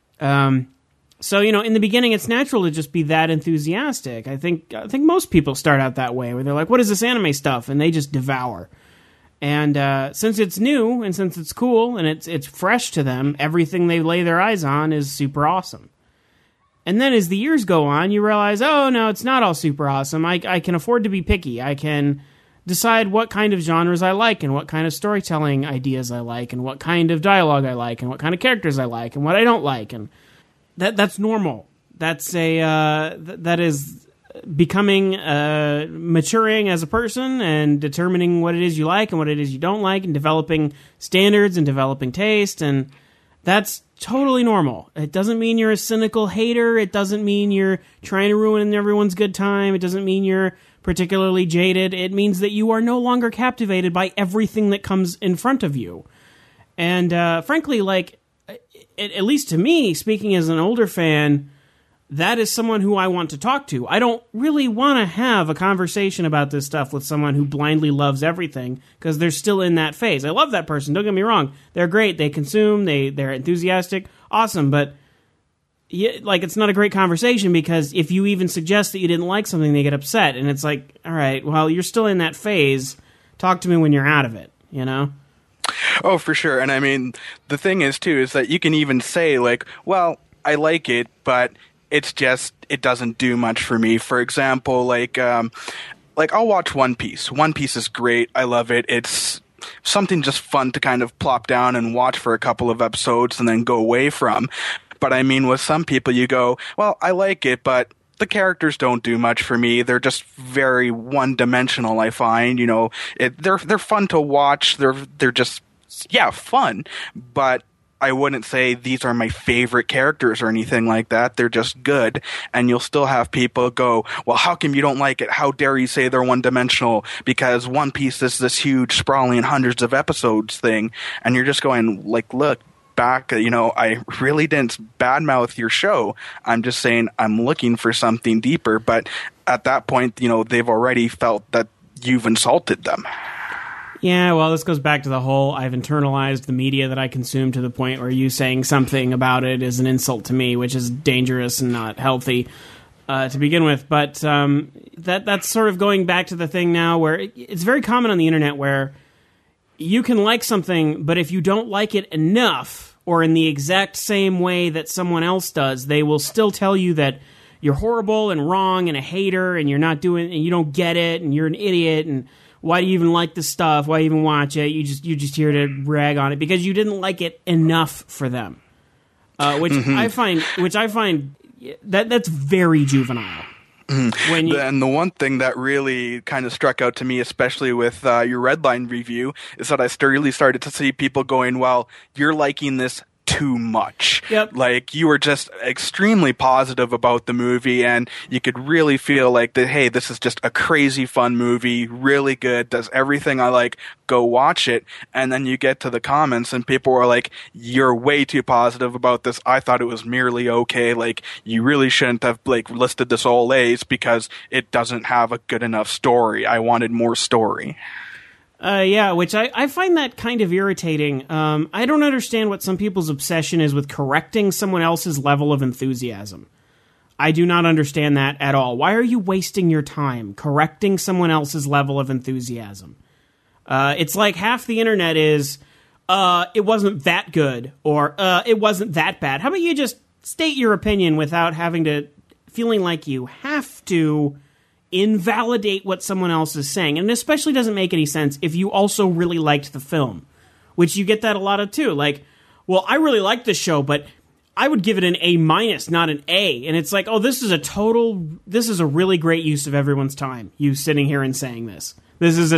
So, in the beginning, it's natural to just be that enthusiastic. I think most people start out that way, where they're like, what is this anime stuff? And they just devour. And since it's new, and since it's cool, and it's fresh to them, everything they lay their eyes on is super awesome. And then as the years go on, you realize, oh, no, it's not all super awesome. I can afford to be picky. I can decide what kind of genres I like, and what kind of storytelling ideas I like, and what kind of dialogue I like, and what kind of characters I like, and what I don't like. And that's normal. That's that is becoming, maturing as a person, and determining what it is you like and what it is you don't like, and developing standards and developing taste, and that's totally normal. It doesn't mean you're a cynical hater. It doesn't mean you're trying to ruin everyone's good time. It doesn't mean you're particularly jaded. It means that you are no longer captivated by everything that comes in front of you. And frankly, like, at least to me, speaking as an older fan, that is someone who I want to talk to. I don't really want to have a conversation about this stuff with someone who blindly loves everything, because they're still in that phase. I love that person, don't get me wrong. They're great, they consume, they're enthusiastic, awesome, but it's not a great conversation, because if you even suggest that you didn't like something, they get upset, and it's like, all right, well, you're still in that phase. Talk to me when you're out of it, you know? Oh, for sure. And I mean, the thing is, too, is that you can even say, like, well, I like it, but it's just, it doesn't do much for me. For example, like I'll watch One Piece. One Piece is great. I love it. It's something just fun to kind of plop down and watch for a couple of episodes and then go away from. But I mean, with some people, you go, well, I like it, but the characters don't do much for me. They're just very one-dimensional, I find. You know, they're fun to watch. They're just, fun. But I wouldn't say these are my favorite characters or anything like that. They're just good. And you'll still have people go, well, how come you don't like it? How dare you say they're one-dimensional? Because One Piece is this huge, sprawling, hundreds of episodes thing. And you're just going, like, look, back, I really didn't badmouth your show. I'm just saying I'm looking for something deeper. But at that point, they've already felt that you've insulted them. Yeah, well, this goes back to the whole I've internalized the media that I consume to the point where you saying something about it is an insult to me, which is dangerous and not healthy to begin with. But that's sort of going back to the thing now where it's very common on the internet where you can like something, but if you don't like it enough or in the exact same way that someone else does, they will still tell you that you're horrible and wrong and a hater and you're not doing, and you don't get it and you're an idiot and why do you even like this stuff? Why even watch it? You're just here to rag on it because you didn't like it enough for them. Which I find that's very juvenile. And the one thing that really kind of struck out to me, especially with your Redline review, is that I really started to see people going, well, you're liking this too much. Yep. Like, you were just extremely positive about the movie, and you could really feel like that, hey, this is just a crazy fun movie, really good, does everything I like, go watch it. And then you get to the comments and people were like, you're way too positive about this. I thought it was merely okay. Like, you really shouldn't have listed this all A's because it doesn't have a good enough story. I wanted more story. Yeah, which I find that kind of irritating. I don't understand what some people's obsession is with correcting someone else's level of enthusiasm. I do not understand that at all. Why are you wasting your time correcting someone else's level of enthusiasm? It's like half the internet is, it wasn't that good, or it wasn't that bad. How about you just state your opinion without feeling like you have to invalidate what someone else is saying. And it especially doesn't make any sense if you also really liked the film, which you get that a lot of too. Like, well, I really like this show, but I would give it an A-, not an A. And it's like, oh, this is a really great use of everyone's time, you sitting here and saying this. This is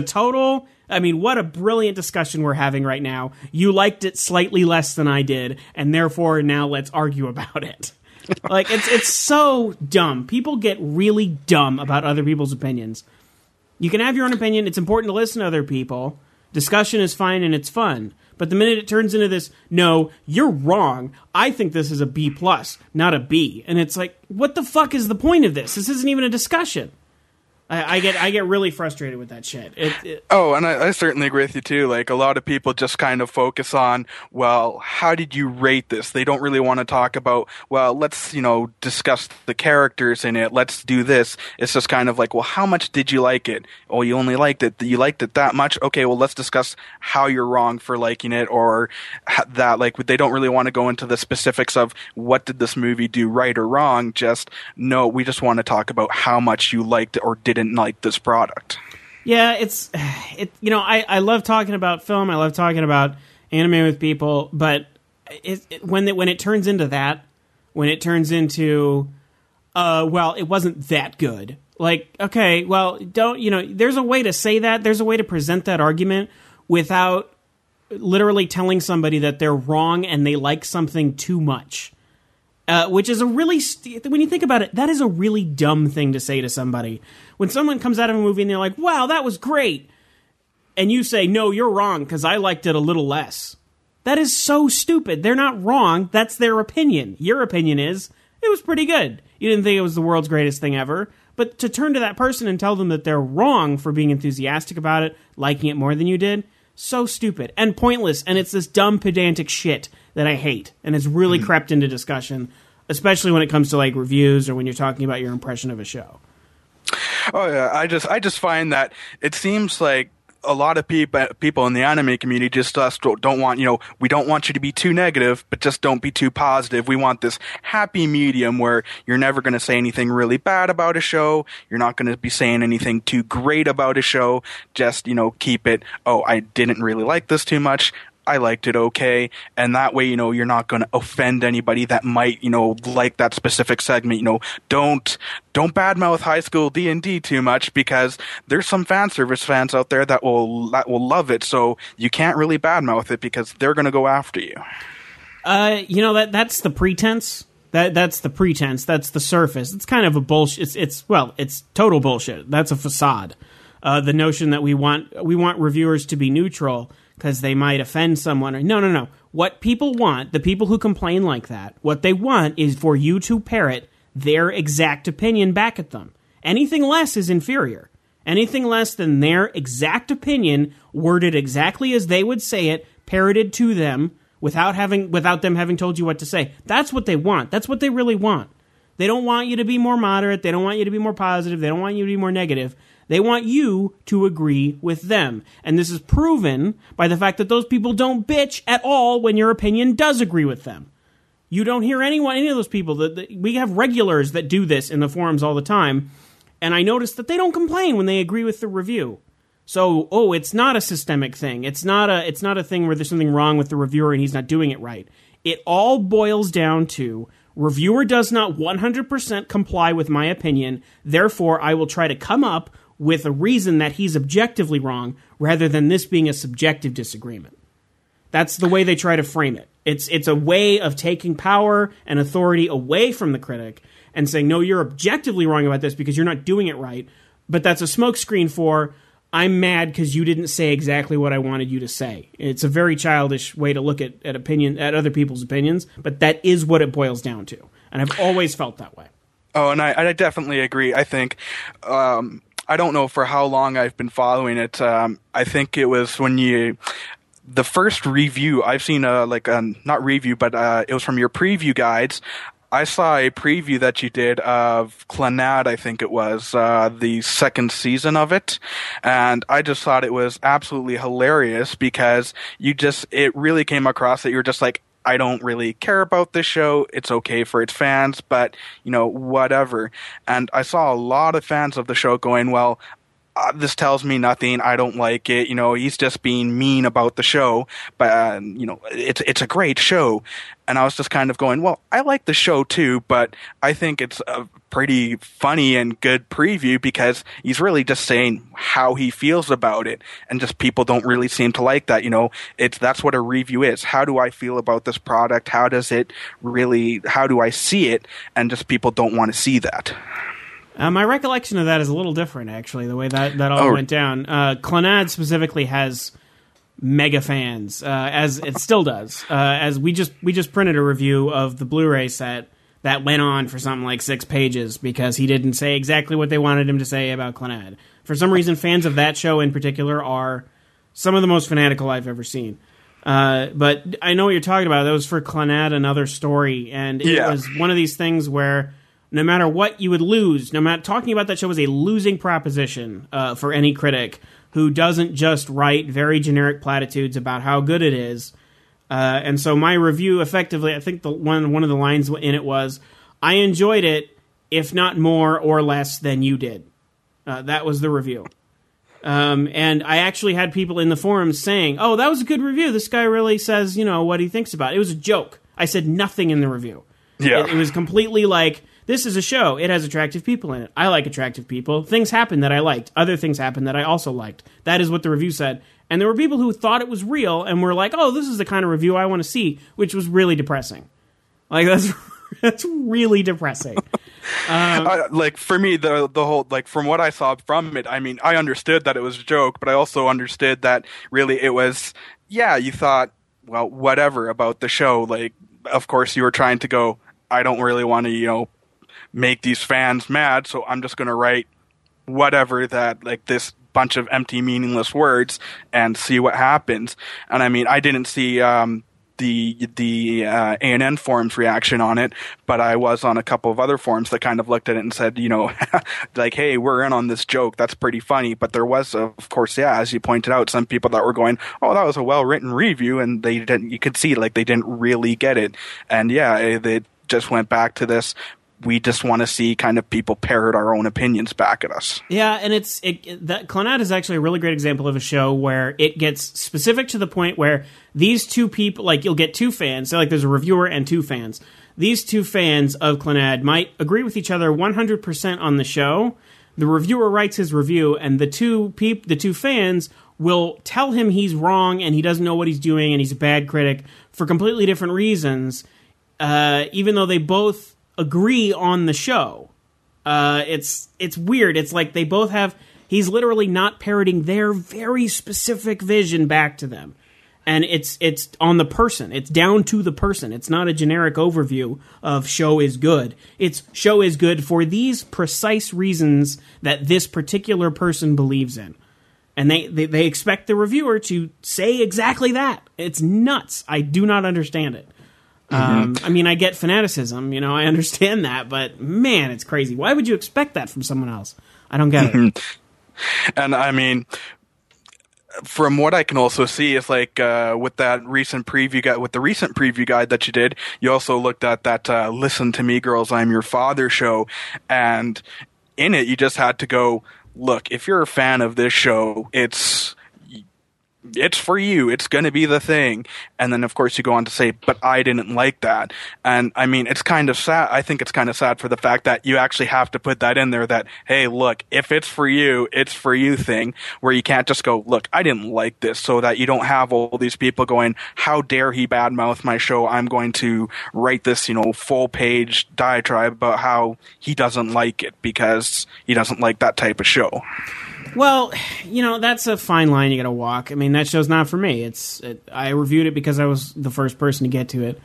what a brilliant discussion we're having right now. You liked it slightly less than I did, and therefore now let's argue about it. Like, it's so dumb. People get really dumb about other people's opinions. You can have your own opinion. It's important to listen to other people. Discussion is fine and it's fun. But the minute it turns into this, no, you're wrong. I think this is a B+, not a B. And it's like, what the fuck is the point of this? This isn't even a discussion. I get really frustrated with that shit. And I certainly agree with you too. Like, a lot of people just kind of focus on, well, how did you rate this? They don't really want to talk about, well, let's, discuss the characters in it. Let's do this. It's just kind of like, well, how much did you like it? Oh, you only liked it. You liked it that much? Okay, well, let's discuss how you're wrong for liking it, or that. Like, they don't really want to go into the specifics of what did this movie do right or wrong. No, we just want to talk about how much you liked it or didn't like this product. Yeah, I love talking about film. I love talking about anime with people, but when it turns into that, when it turns into, well, it wasn't that good. Like, okay, well, there's a way to say that. There's a way to present that argument without literally telling somebody that they're wrong and they like something too much. Which is when you think about it, that is a really dumb thing to say to somebody. When someone comes out of a movie and they're like, wow, that was great. And you say, no, you're wrong because I liked it a little less. That is so stupid. They're not wrong. That's their opinion. Your opinion is, it was pretty good. You didn't think it was the world's greatest thing ever. But to turn to that person and tell them that they're wrong for being enthusiastic about it, liking it more than you did, so stupid and pointless. And it's this dumb, pedantic shit that I hate. And it's really crept into discussion, especially when it comes to like reviews or when you're talking about your impression of a show. Oh yeah, I just find that it seems like a lot of people in the anime community just don't want, we don't want you to be too negative, but just don't be too positive. We want this happy medium where you're never going to say anything really bad about a show. You're not going to be saying anything too great about a show. Just, keep it, I didn't really like this too much. I liked it okay. And that way, you're not going to offend anybody that might, like that specific segment. Don't badmouth High School D&D too much, because there's some fan service fans out there that will love it. So you can't really badmouth it because they're going to go after you. That's the pretense. That's the pretense. That's the surface. It's kind of a bullshit. It's total bullshit. That's a facade. The notion that we want reviewers to be neutral because they might offend someone. No. What people want, the people who complain like that, what they want is for you to parrot their exact opinion back at them. Anything less is inferior. Anything less than their exact opinion, worded exactly as they would say it, parroted to them without them having told you what to say. That's what they want. That's what they really want. They don't want you to be more moderate. They don't want you to be more positive. They don't want you to be more negative. They want you to agree with them. And this is proven by the fact that those people don't bitch at all when your opinion does agree with them. You don't hear any of those people. We have regulars that do this in the forums all the time, and I notice that they don't complain when they agree with the review. So, it's not a systemic thing. It's not a thing where there's something wrong with the reviewer and he's not doing it right. It all boils down to reviewer does not 100% comply with my opinion, therefore I will try to come up with a reason that he's objectively wrong rather than this being a subjective disagreement. That's the way they try to frame it. It's a way of taking power and authority away from the critic and saying, no, you're objectively wrong about this because you're not doing it right. But that's a smokescreen for, I'm mad because you didn't say exactly what I wanted you to say. It's a very childish way to look at other people's opinions, but that is what it boils down to. And I've always felt that way. Oh, and I definitely agree. I think, I don't know for how long I've been following it. I think it was when the first review I've seen, not review, but it was from your preview guides. I saw a preview that you did of Clannad, I think it was, the second season of it. And I just thought it was absolutely hilarious because it really came across that you're just like, I don't really care about this show. It's okay for its fans, but, whatever. And I saw a lot of fans of the show going, well, this tells me nothing. I don't like it. He's just being mean about the show, but, it's a great show. And I was just kind of going, well, I like the show too, but I think it's a pretty funny and good preview because he's really just saying how he feels about it. And just people don't really seem to like that. That's what a review is. How do I feel about this product? How do I see it? And just people don't want to see that. My recollection of that is a little different, actually, the way that all went down. Clannad specifically has mega fans, as it still does. As we just printed a review of the Blu-ray set that went on for something like 6 pages because he didn't say exactly what they wanted him to say about Clannad. For some reason, fans of that show in particular are some of the most fanatical I've ever seen. But I know what you're talking about. That was for Clannad, Another Story, and it was one of these things where no matter what, you would lose. Talking about that show was a losing proposition for any critic who doesn't just write very generic platitudes about how good it is. And so my review, effectively, I think one of the lines in it was, I enjoyed it, if not more or less than you did. That was the review. And I actually had people in the forums saying, oh, that was a good review. This guy really says, what he thinks about it. It was a joke. I said nothing in the review. Yeah. It was completely like, this is a show. It has attractive people in it. I like attractive people. Things happen that I liked. Other things happen that I also liked. That is what the review said. And there were people who thought it was real and were like, oh, this is the kind of review I want to see, which was really depressing. Like, that's really depressing. For me, the whole, from what I saw from it, I mean, I understood that it was a joke, but I also understood that really it was, you thought, well, whatever about the show. Of course, you were trying to go, I don't really want to, make these fans mad, so I'm just going to write whatever that, like, this bunch of empty, meaningless words and see what happens. And I mean, I didn't see the ANN forums reaction on it, but I was on a couple of other forums that kind of looked at it and said, you know, like, hey, we're in on this joke. That's pretty funny. But there was, of course, yeah, as you pointed out, some people that were going, oh, that was a well-written review, and they didn't, you could see, like, they didn't really get it. And yeah, they just went back to this. We just want to see kind of people parrot our own opinions back at us. Yeah, and that Clannad is actually a really great example of a show where it gets specific to the point where these two people, like, you'll get two fans, so like there's a reviewer and two fans. These two fans of Clannad might agree with each other 100% on the show. The reviewer writes his review, and the two fans will tell him he's wrong and he doesn't know what he's doing and he's a bad critic for completely different reasons, even though they both agree on the show. It's weird. It's like they both have, he's literally not parroting their very specific vision back to them. And it's on the person. It's down to the person. It's not a generic overview of show is good. It's show is good for these precise reasons that this particular person believes in. And they expect the reviewer to say exactly that. It's nuts. I do not understand it. I mean, I get fanaticism, you know, I understand that, but man, it's crazy. Why would you expect that from someone else? I don't get it. And I mean, from what I can also see is like with that recent preview guide, with the recent preview guide that you did, you also looked at that "Listen to Me, Girls, I'm Your Father" show, and in it, you just had to go, look, if you're a fan of this show, it's for you. It's going to be the thing. And then, of course, you go on to say, but I didn't like that. And, I mean, it's kind of sad. I think it's kind of sad for the fact that you actually have to put that in there that, hey, look, if it's for you thing, where you can't just go, look, I didn't like this, so that you don't have all these people going, how dare he badmouth my show? I'm going to write this, you know, full-page diatribe about how he doesn't like it because he doesn't like that type of show. Well, you know, that's a fine line you got to walk. I mean, that show's not for me. I reviewed it because I was the first person to get to it,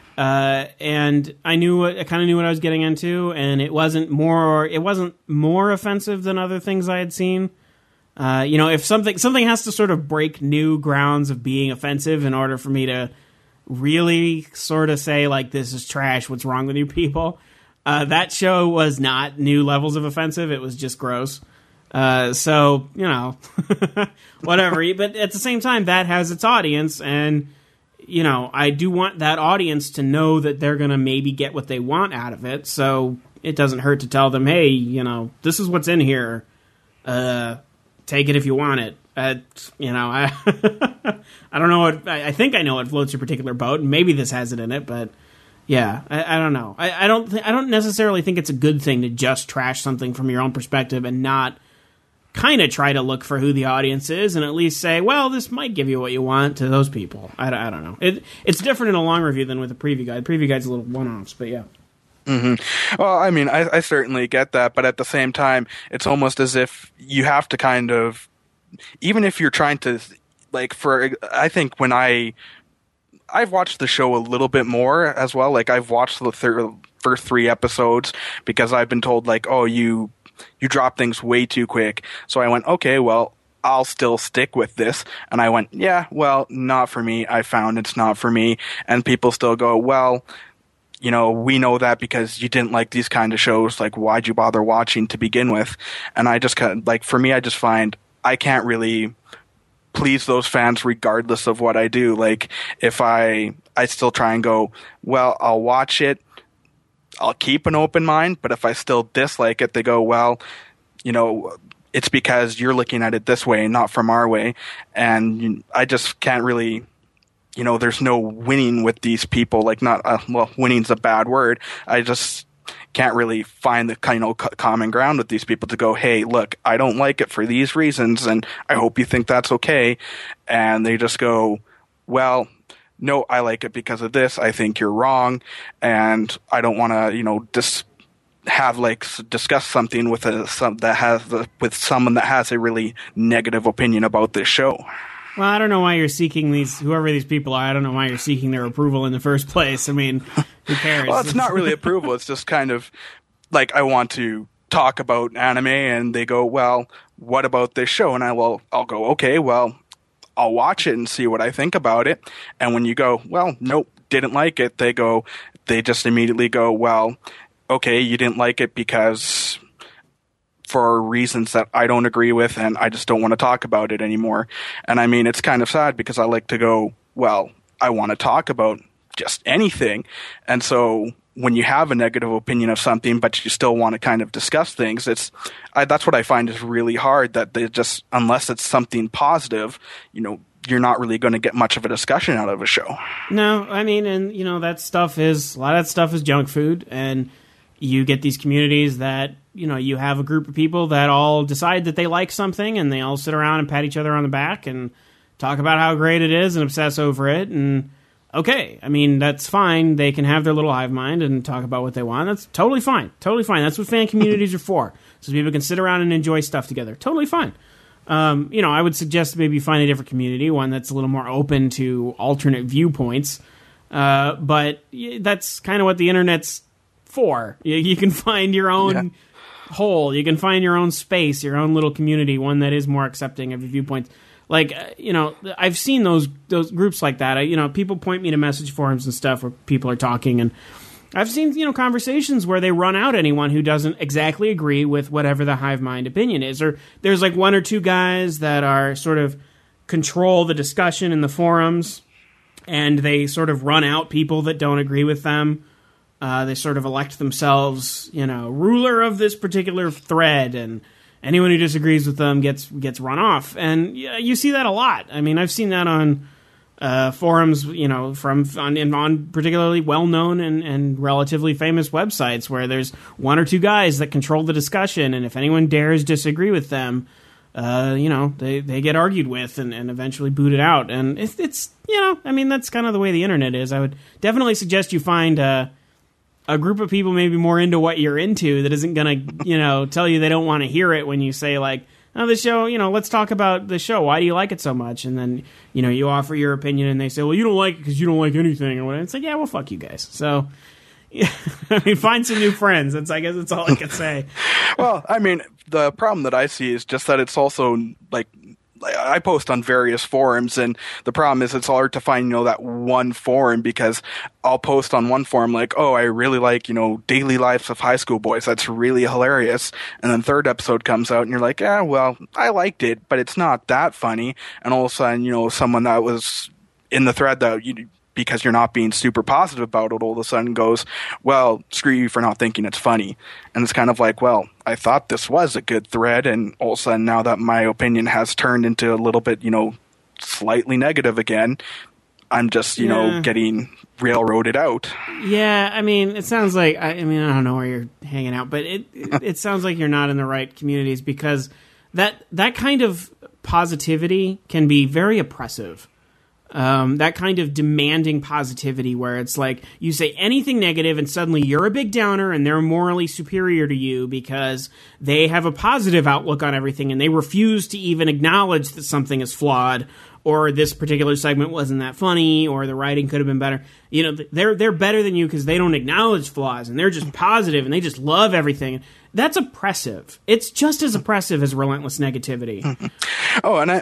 and I kind of knew what I was getting into, and it wasn't more offensive than other things I had seen. You know, if something has to sort of break new grounds of being offensive in order for me to really sort of say, like, this is trash, what's wrong with you people? That show was not new levels of offensive. It was just gross. So, you know, whatever. But at the same time, that has its audience, and, you know, I do want that audience to know that they're going to maybe get what they want out of it, so it doesn't hurt to tell them, hey, you know, this is what's in here. Take it if you want it. You know, I don't know I think I know what floats your particular boat, and maybe this has it in it, but yeah, I don't know. I don't necessarily think it's a good thing to just trash something from your own perspective and not kind of try to look for who the audience is and at least say, well, this might give you what you want to those people. I don't know. It's different in a long review than with a preview guide. Preview guide's a little one-offs, but yeah. Mm-hmm. Well, I mean, I certainly get that, but at the same time, it's almost as if you have to kind of, even if you're trying to, like, I think when I've watched the show a little bit more as well. Like, I've watched the first 3 episodes because I've been told, like, oh, you drop things way too quick. So I went, okay, well, I'll still stick with this. And I went, yeah, well, not for me. I found it's not for me. And people still go, well, you know, we know that because you didn't like these kind of shows. Like, why'd you bother watching to begin with? And I just kind of, like, for me, I just find I can't really please those fans regardless of what I do. Like, if I still try and go, well, I'll watch it, I'll keep an open mind, but if I still dislike it, they go, well, you know, it's because you're looking at it this way, not from our way. And I just can't really, you know, there's no winning with these people. Like, not, well, winning's a bad word. I just can't really find the kind of common ground with these people to go, hey, look, I don't like it for these reasons, and I hope you think that's okay. And they just go, well, no, I like it because of this. I think you're wrong, and I don't want to, you know, discuss something with someone that has a really negative opinion about this show. Well, I don't know why you're seeking whoever these people are. I don't know why you're seeking their approval in the first place. I mean, who cares? Well, it's not really approval. It's just kind of, like, I want to talk about anime, and they go, well, what about this show? And I'll go, okay, well, I'll watch it and see what I think about it. And when you go, well, nope, didn't like it, they just immediately go, well, okay, you didn't like it because for reasons that I don't agree with, and I just don't want to talk about it anymore. And I mean, it's kind of sad because I like to go, well, I want to talk about just anything. And so when you have a negative opinion of something, but you still want to kind of discuss things, that's what I find is really hard, that they just, unless it's something positive, you're not really going to get much of a discussion out of a show. No, I mean, and a lot of that stuff is junk food, and you get these communities that, you have a group of people that all decide that they like something, and they all sit around and pat each other on the back and talk about how great it is and obsess over it. And okay, I mean, that's fine. They can have their little hive mind and talk about what they want. That's totally fine. Totally fine. That's what fan communities are for. So people can sit around and enjoy stuff together. Totally fine. I would suggest maybe find a different community, one that's a little more open to alternate viewpoints. But that's kind of what the internet's for. You can find your own hole. You can find your own space, your own little community, one that is more accepting of your viewpoints. Like, I've seen those groups like that. People point me to message forums and stuff where people are talking, and I've seen, conversations where they run out anyone who doesn't exactly agree with whatever the hive mind opinion is. Or there's like one or two guys that are sort of control the discussion in the forums, and they sort of run out people that don't agree with them. They sort of elect themselves, ruler of this particular thread, and anyone who disagrees with them gets run off. And you see that a lot. I mean, I've seen that on forums, on particularly well-known and relatively famous websites where there's one or two guys that control the discussion, and if anyone dares disagree with them, they get argued with and eventually booted out. And it's that's kind of the way the internet is. I would definitely suggest you find a group of people maybe more into what you're into that isn't going to, tell you they don't want to hear it when you say, like, oh, the show, let's talk about the show. Why do you like it so much? And then, you offer your opinion and they say, well, you don't like it because you don't like anything or whatever. It's like, yeah, well, fuck you guys. So, yeah, I mean, find some new friends. I guess that's all I can say. Well, I mean, the problem that I see is just that it's also, like, I post on various forums, and the problem is it's hard to find, that one forum, because I'll post on one forum like, oh, I really like, Daily Lives of High School Boys. That's really hilarious. And then third episode comes out and you're like, yeah, well, I liked it, but it's not that funny. And all of a sudden, someone that was in the thread that because you're not being super positive about it, all of a sudden goes, well, screw you for not thinking it's funny. And it's kind of like, well, I thought this was a good thread, and all of a sudden now that my opinion has turned into a little bit, slightly negative again, I'm just, getting railroaded out. Yeah, I mean, it sounds like, I don't know where you're hanging out, but it sounds like you're not in the right communities, because that kind of positivity can be very oppressive. That kind of demanding positivity where it's like you say anything negative and suddenly you're a big downer and they're morally superior to you because they have a positive outlook on everything and they refuse to even acknowledge that something is flawed or this particular segment wasn't that funny or the writing could have been better. They're better than you because they don't acknowledge flaws and they're just positive and they just love everything. That's oppressive. It's just as oppressive as relentless negativity. Oh, and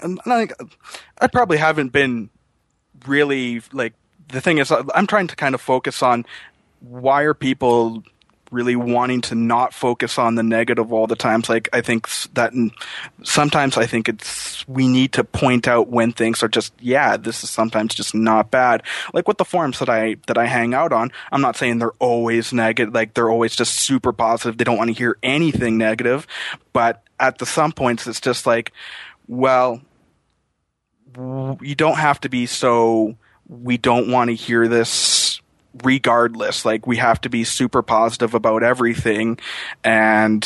I probably haven't been really, like, the thing is, I'm trying to kind of focus on why are people really wanting to not focus on the negative all the time. It's like, I think that sometimes I think we need to point out when things are just, this is sometimes just not bad. Like with the forums that I hang out on, I'm not saying they're always negative, like they're always just super positive. They don't want to hear anything negative. But at some points, it's just like, well, you don't have to be so, we don't want to hear this regardless. Like, we have to be super positive about everything. And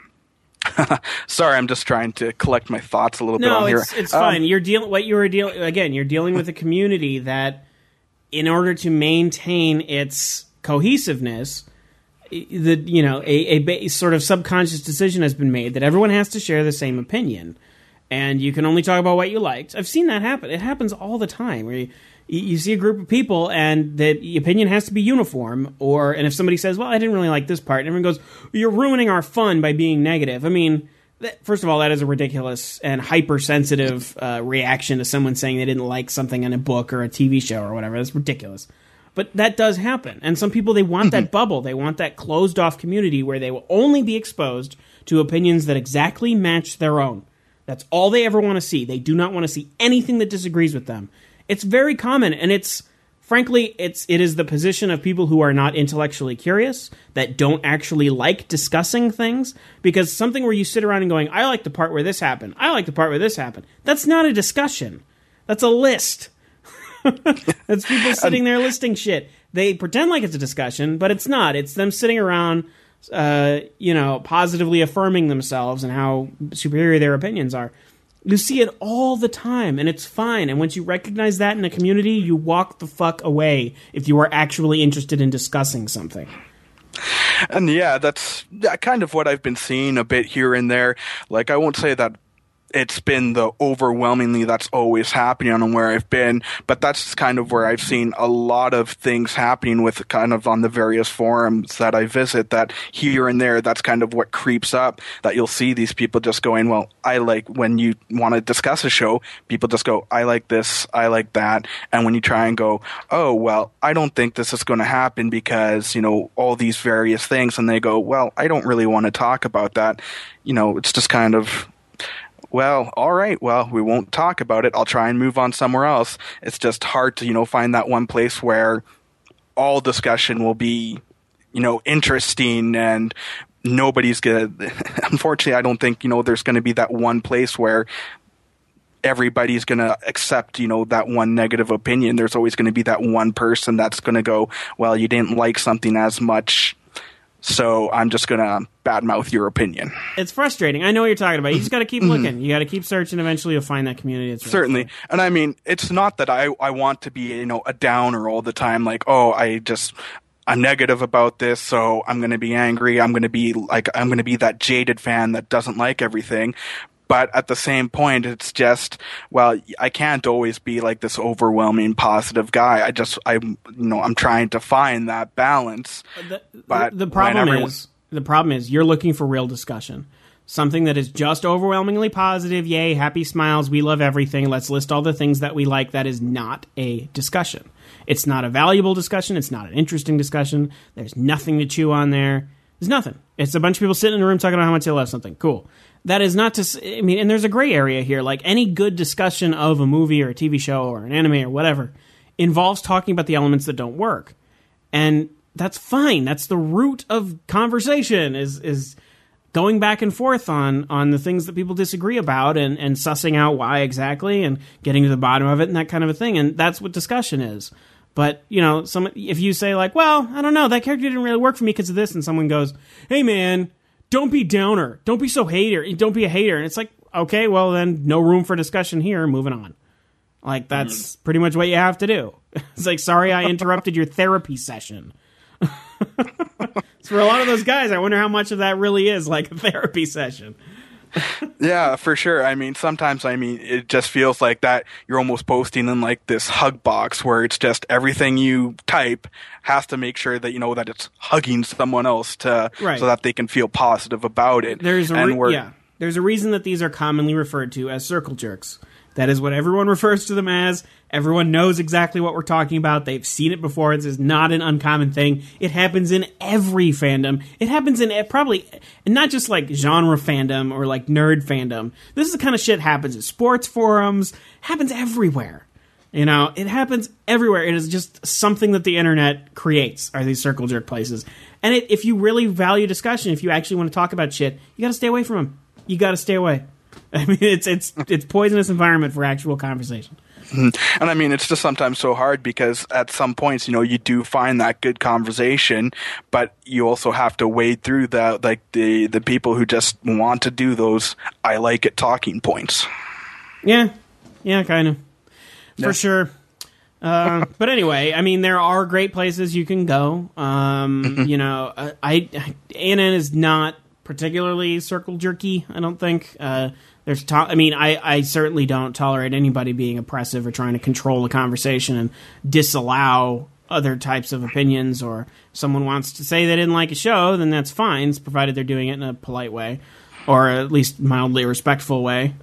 sorry, I'm just trying to collect my thoughts a little bit on here. No, it's fine. You're dealing with a community that, in order to maintain its cohesiveness, a sort of subconscious decision has been made that everyone has to share the same opinion. And you can only talk about what you liked. I've seen that happen. It happens all the time. Where You see a group of people, and the opinion has to be uniform. And if somebody says, well, I didn't really like this part, and everyone goes, you're ruining our fun by being negative. I mean, first of all, that is a ridiculous and hypersensitive reaction to someone saying they didn't like something in a book or a TV show or whatever. That's ridiculous. But that does happen. And some people, they want that bubble. They want that closed-off community where they will only be exposed to opinions that exactly match their own. That's all they ever want to see. They do not want to see anything that disagrees with them. It's very common, and frankly, it is the position of people who are not intellectually curious, that don't actually like discussing things, because something where you sit around and going, I like the part where this happened, I like the part where this happened, that's not a discussion. That's a list. It's people sitting there listing shit. They pretend like it's a discussion, but it's not. It's them sitting around, positively affirming themselves and how superior their opinions are. You see it all the time, and it's fine. And once you recognize that in a community, you walk the fuck away if you are actually interested in discussing something. And yeah, that's kind of what I've been seeing a bit here and there. Like, I won't say that it's been the overwhelmingly that's always happening on where I've been, but that's kind of where I've seen a lot of things happening with kind of on the various forums that I visit, that here and there, that's kind of what creeps up, that you'll see these people just going, well, I like, when you want to discuss a show, people just go, I like this, I like that. And when you try and go, oh, well, I don't think this is going to happen because, all these various things, and they go, well, I don't really want to talk about that. It's just kind of, well, all right, well, we won't talk about it. I'll try and move on somewhere else. It's just hard to, find that one place where all discussion will be, interesting, and nobody's going to, unfortunately, I don't think, there's going to be that one place where everybody's going to accept, that one negative opinion. There's always going to be that one person that's going to go, well, you didn't like something as much, so I'm just going to badmouth your opinion. It's frustrating. I know what you're talking about. You just got to keep looking. You got to keep searching. Eventually you'll find that community. It's certainly. And I mean, it's not that I want to be, a downer all the time. Like, oh, I'm negative about this, so I'm going to be angry. I'm going to be that jaded fan that doesn't like everything. But at the same point, it's just, well, I can't always be like this overwhelming positive guy. I'm trying to find that balance. The problem is you're looking for real discussion. Something that is just overwhelmingly positive. Yay, happy smiles. We love everything. Let's list all the things that we like. That is not a discussion. It's not a valuable discussion. It's not an interesting discussion. There's nothing to chew on there. There's nothing. It's a bunch of people sitting in a room talking about how much they love something. Cool. That is not to, and there's a gray area here. Like, any good discussion of a movie or a TV show or an anime or whatever involves talking about the elements that don't work. And that's fine. That's the root of conversation, is going back and forth on the things that people disagree about and sussing out why exactly and getting to the bottom of it and that kind of a thing. And that's what discussion is. But, if you say like, well, I don't know, that character didn't really work for me because of this, and someone goes, hey man, don't be downer. Don't be so hater. Don't be a hater. And it's like, okay, well then no room for discussion here. Moving on. Like, that's pretty much what you have to do. It's like, sorry, I interrupted your therapy session. So for a lot of those guys, I wonder how much of that really is like a therapy session. Yeah, for sure. I mean, sometimes, it just feels like that you're almost posting in like this hug box where it's just everything you type has to make sure that that it's hugging someone else so that they can feel positive about it. There's a reason that these are commonly referred to as circle jerks. That is what everyone refers to them as. Everyone knows exactly what we're talking about. They've seen it before. This is not an uncommon thing. It happens in every fandom. It happens in probably, and not just like genre fandom or like nerd fandom. This is the kind of shit happens in sports forums. Happens everywhere. It happens everywhere. It is just something that the internet creates, are these circle jerk places. And if you really value discussion, if you actually want to talk about shit, you got to stay away from them. You got to stay away. I mean, it's poisonous environment for actual conversation. And it's just sometimes so hard because at some points, you do find that good conversation, but you also have to wade through the people who just want to do those I like it talking points. Yeah, kind of. For sure. But anyway, there are great places you can go. ANN is not particularly circle jerky. I don't think I certainly don't tolerate anybody being oppressive or trying to control a conversation and disallow other types of opinions. Or if someone wants to say they didn't like a show, then that's fine, provided they're doing it in a polite way or at least mildly respectful way.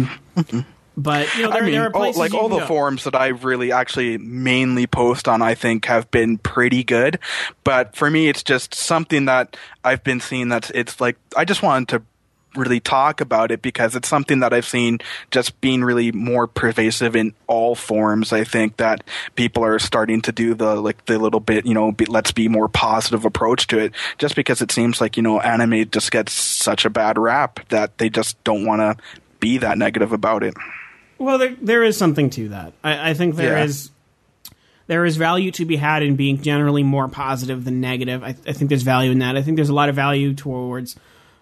But there are places all the forums that I really actually mainly post on, I think, have been pretty good. But for me, it's just something that I've been seeing it's like I just wanted to really talk about it because it's something that I've seen just being really more pervasive in all forums. I think that people are starting to do the little bit, let's be more positive approach to it, just because it seems like, anime just gets such a bad rap that they just don't want to be that negative about it. Well, there is something to that. I think there is value to be had in being generally more positive than negative. I think there's value in that. I think there's a lot of value towards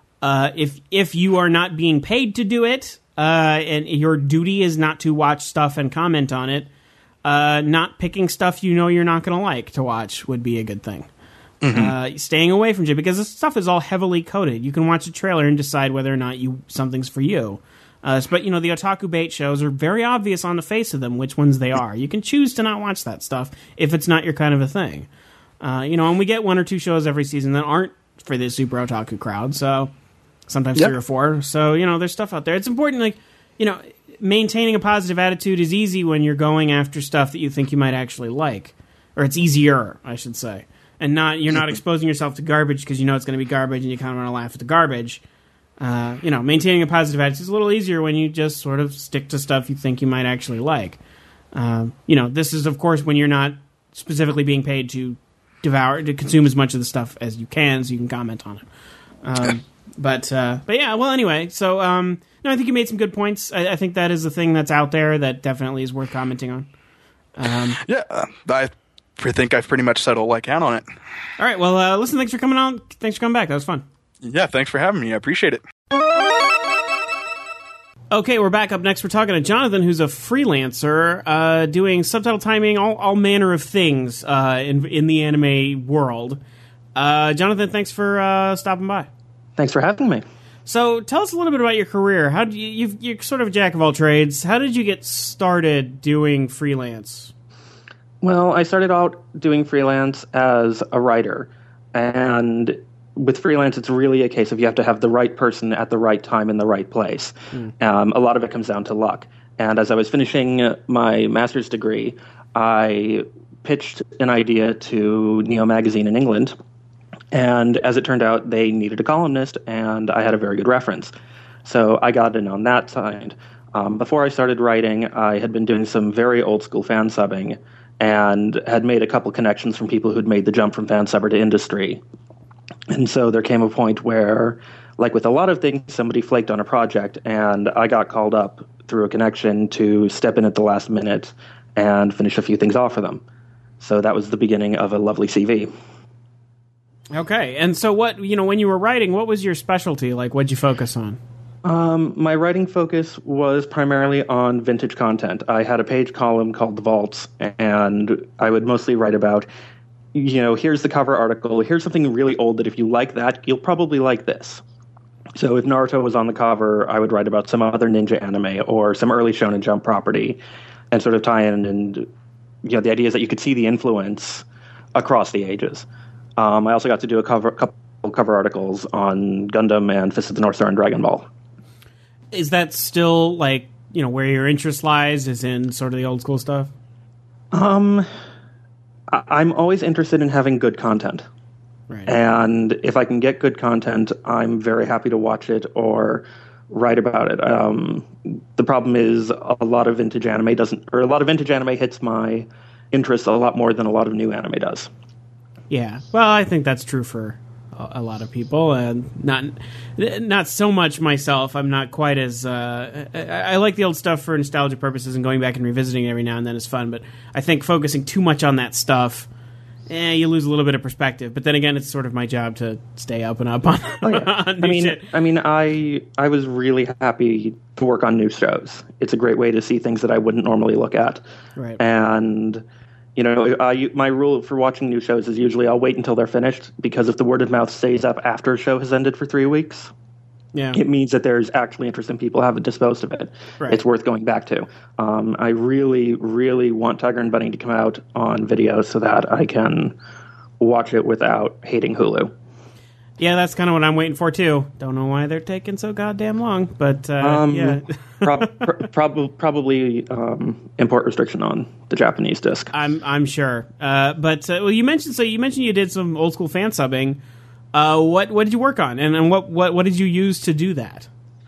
if you are not being paid to do it, and your duty is not to watch stuff and comment on it, not picking stuff you're not going to like to watch would be a good thing. Mm-hmm. Staying away from it, because this stuff is all heavily coded. You can watch a trailer and decide whether or not something's for you. But, the otaku bait shows are very obvious on the face of them which ones they are. You can choose to not watch that stuff if it's not your kind of a thing. And we get 1 or 2 shows every season that aren't for the super otaku crowd, so sometimes 3 or 4. So, there's stuff out there. It's important, maintaining a positive attitude is easy when you're going after stuff that you think you might actually like. Or it's easier, I should say. And you're not exposing yourself to garbage because it's going to be garbage and you kind of want to laugh at the garbage. Maintaining a positive attitude is a little easier when you just sort of stick to stuff you think you might actually like. This is, of course, when you're not specifically being paid to consume as much of the stuff as you can, so you can comment on it. But yeah, well, anyway, so, I think you made some good points. I think that is a thing that's out there that definitely is worth commenting on. I think I've pretty much said all I can on it. All right, well, listen, thanks for coming on. Thanks for coming back. That was fun. Yeah, thanks for having me. I appreciate it. Okay, we're back. Up next, we're talking to Jonathan, who's a freelancer doing subtitle timing, all manner of things in the anime world. Jonathan, thanks for stopping by. Thanks for having me. So, tell us a little bit about your career. How do you're sort of a jack of all trades. How did you get started doing freelance? Well, I started out doing freelance as a writer, and with freelance, it's really a case of you have to have the right person at the right time in the right place. A lot of it comes down to luck. And as I was finishing my master's degree, I pitched an idea to Neo Magazine in England. And as it turned out, they needed a columnist, and I had a very good reference. So I got in on that side. Before I started writing, I had been doing some very old-school fan subbing and had made a couple connections from people who'd made the jump from fan subber to industry. And so there came a point where, like with a lot of things, somebody flaked on a project, and I got called up through a connection to step in at the last minute and finish a few things off for them. So that was the beginning of a lovely CV. Okay, and so what, when you were writing, what was your specialty? Like, what'd you focus on? My writing focus was primarily on vintage content. I had a page column called The Vaults, and I would mostly write about, here's the cover article, here's something really old that if you like that, you'll probably like this. So if Naruto was on the cover, I would write about some other ninja anime or some early Shonen Jump property and sort of tie in, and the idea is that you could see the influence across the ages. I also got to do a couple cover articles on Gundam and Fist of the North Star and Dragon Ball. Is that still, where your interest lies, is in sort of the old school stuff? I'm always interested in having good content. Right. And if I can get good content, I'm very happy to watch it or write about it. The problem is a lot of vintage anime hits my interest a lot more than a lot of new anime does. Yeah. Well, I think that's true for a lot of people, and not so much myself. I'm not quite as I like the old stuff for nostalgia purposes, and going back and revisiting it every now and then is fun, but I think focusing too much on that stuff, you lose a little bit of perspective. But then again, it's sort of my job to stay up and up on, on new shit. I was really happy to work on new shows. It's a great way to see things that I wouldn't normally look at. Right. And My rule for watching new shows is usually I'll wait until they're finished, because if the word of mouth stays up after a show has ended for 3 weeks, it means that there's actually interesting people who haven't disposed of it. Right. It's worth going back to. I really, really want Tiger and Bunny to come out on video so that I can watch it without hating Hulu. Yeah, that's kind of what I'm waiting for too. Don't know why they're taking so goddamn long, but yeah. Probably import restriction on the Japanese disc. I'm sure. But you mentioned you did some old school fan subbing. What did you work on, and what did you use to do that?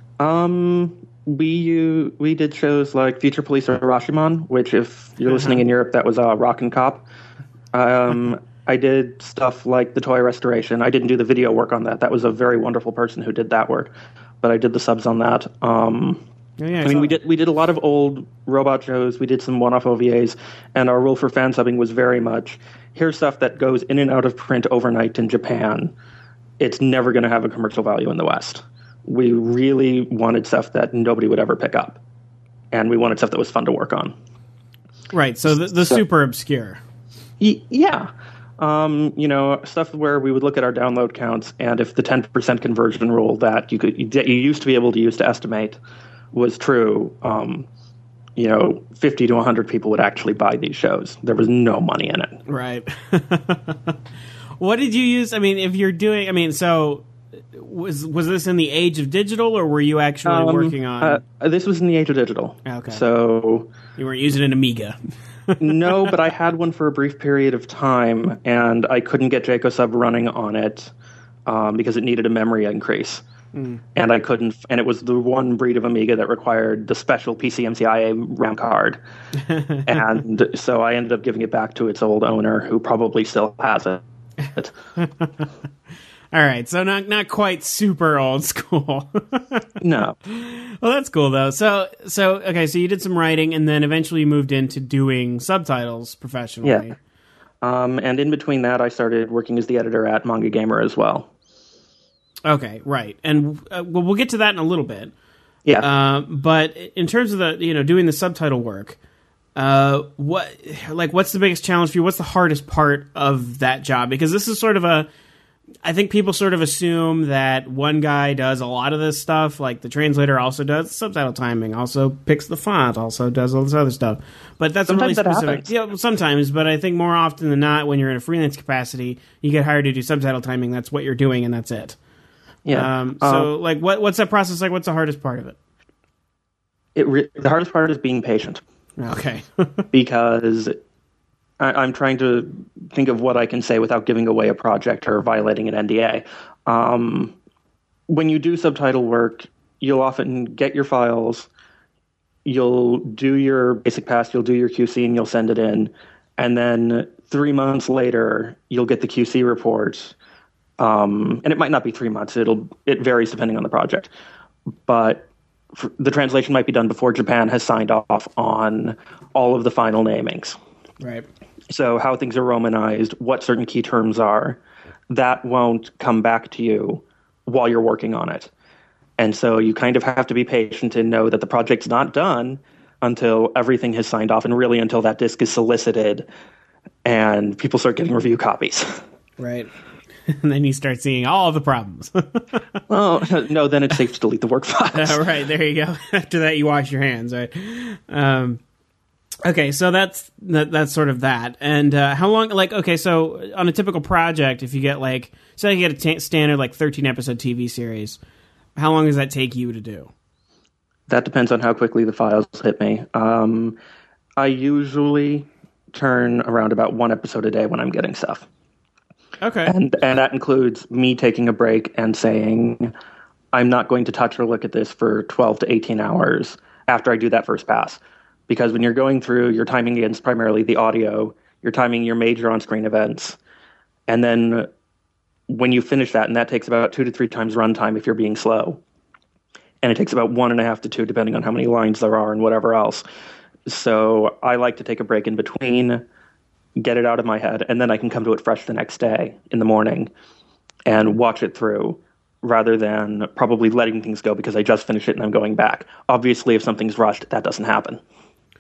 We did shows like Future Police or Rashomon, which if you're listening in Europe, that was Rockin' Cop. I did stuff like the toy restoration. I didn't do the video work on that. That was a very wonderful person who did that work, but I did the subs on that. We did a lot of old robot shows. We did some one-off OVAs, and our rule for fan subbing was very much, here's stuff that goes in and out of print overnight in Japan. It's never going to have a commercial value in the West. We really wanted stuff that nobody would ever pick up, and we wanted stuff that was fun to work on. Right, so the super obscure. Yeah. Stuff where we would look at our download counts, and if the 10% conversion rule that you used to be able to use to estimate was true, 50 to 100 people would actually buy these shows. There was no money in it. Right. What did you use? I mean, if you're doing, so was this in the age of digital, or were you actually working on? This was in the age of digital. Okay. So you weren't using an Amiga. No, but I had one for a brief period of time, and I couldn't get JacoSub running on it because it needed a memory increase. And I couldn't, and it was the one breed of Amiga that required the special PCMCIA RAM card. And so I ended up giving it back to its old owner, who probably still has it. All right, so not quite super old school. No. Well, that's cool though. So you did some writing, and then eventually you moved into doing subtitles professionally. Yeah. And in between that, I started working as the editor at Manga Gamer as well. Okay, right, and we'll get to that in a little bit. Yeah. But in terms of the doing the subtitle work, what's the biggest challenge for you? What's the hardest part of that job? Because this is sort of I think people sort of assume that one guy does a lot of this stuff, like the translator also does subtitle timing, also picks the font, also does all this other stuff. But that's sometimes really specific. Yeah, sometimes, but I think more often than not, when you're in a freelance capacity, you get hired to do subtitle timing. That's what you're doing, and that's it. Yeah. What's that process like? What's the hardest part of it? The hardest part is being patient. Okay. Because I'm trying to think of what I can say without giving away a project or violating an NDA. When you do subtitle work, you'll often get your files, you'll do your basic pass, you'll do your QC, and you'll send it in. And then 3 months later, you'll get the QC report. And it might not be 3 months. It varies depending on the project. But the translation might be done before Japan has signed off on all of the final namings. Right. So how things are Romanized, what certain key terms are, that won't come back to you while you're working on it. And so you kind of have to be patient and know that the project's not done until everything has signed off, and really until that disc is solicited and people start getting review copies. Right. And then you start seeing all the problems. Well, no, then it's safe to delete the work files. Right, there you go. After that, you wash your hands, right? Okay, so that's sort of that. And how long, so on a typical project, if you get say you get a standard 13-episode TV series, how long does that take you to do? That depends on how quickly the files hit me. I usually turn around about one episode a day when I'm getting stuff. Okay. And that includes me taking a break and saying, I'm not going to touch or look at this for 12 to 18 hours after I do that first pass. Because when you're going through, you're timing against primarily the audio, you're timing your major on-screen events. And then when you finish that, and that takes about 2 to 3 times runtime if you're being slow. And it takes about 1.5 to 2, depending on how many lines there are and whatever else. So I like to take a break in between, get it out of my head, and then I can come to it fresh the next day in the morning and watch it through, rather than probably letting things go because I just finished it and I'm going back. Obviously, if something's rushed, that doesn't happen.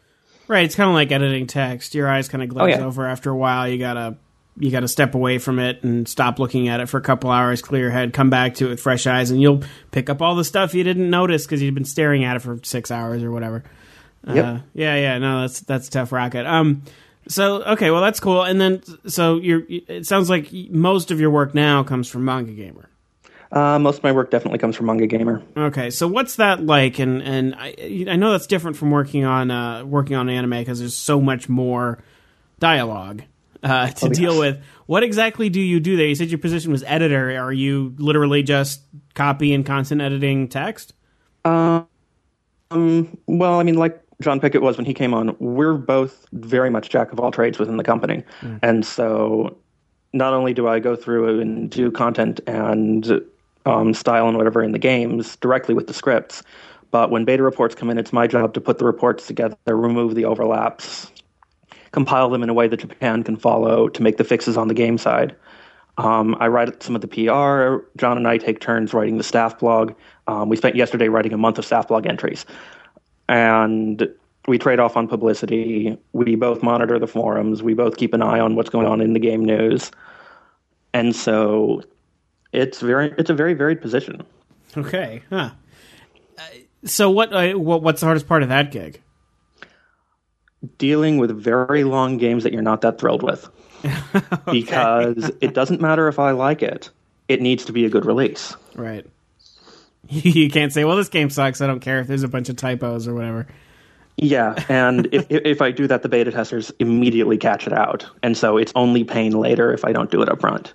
Right, it's kind of like editing text. Your eyes kind of glaze over after a while. You gotta step away from it and stop looking at it for a couple hours, clear your head, come back to it with fresh eyes, and you'll pick up all the stuff you didn't notice because you've been staring at it for 6 hours or whatever. Yep. No, that's tough rocket. So okay, well that's cool. And then so it sounds like most of your work now comes from Manga Gamer. Most of my work definitely comes from Manga Gamer. Okay, so what's that like? And I know that's different from working on anime because there's so much more dialogue to deal with. What exactly do you do there? You said your position was editor. Are you literally just copy and content editing text? Well, I mean, like John Pickett was when he came on, we're both very much jack of all trades within the company. And so not only do I go through and do content and style and whatever in the games directly with the scripts, but when beta reports come in, it's my job to put the reports together, remove the overlaps, compile them in a way that Japan can follow to make the fixes on the game side. I write some of the PR. John and I take turns writing the staff blog. We spent yesterday writing a month of staff blog entries. And we trade off on publicity. We both monitor the forums. We both keep an eye on what's going on in the game news. And so it's a very varied position. Okay. Huh. So what's the hardest part of that gig? Dealing with very long games that you're not that thrilled with. Okay. Because it doesn't matter if I like it. It needs to be a good release. Right. You can't say, well, this game sucks. I don't care if there's a bunch of typos or whatever. Yeah, and if I do that, the beta testers immediately catch it out. And so it's only pain later if I don't do it up front.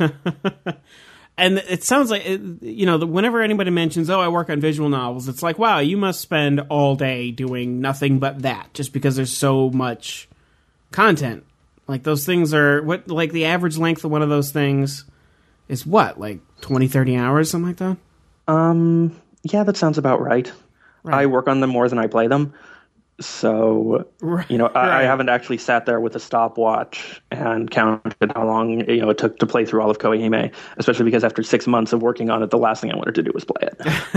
And it sounds like, whenever anybody mentions, I work on visual novels, it's like, wow, you must spend all day doing nothing but that just because there's so much content. Like those things are, like the average length of one of those things is what, like 20, 30 hours, something like that? Yeah, that sounds about right. I work on them more than I play them. So, I haven't actually sat there with a stopwatch and counted how long, it took to play through all of Koihime, especially because after 6 months of working on it, the last thing I wanted to do was play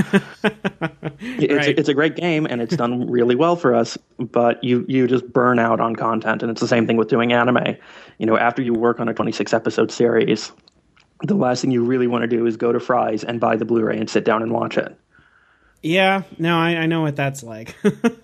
it. It's a great game and it's done really well for us, but you just burn out on content. And it's the same thing with doing anime. After you work on a 26 episode series, the last thing you really want to do is go to Fry's and buy the Blu-ray and sit down and watch it. Yeah, no, I know what that's like.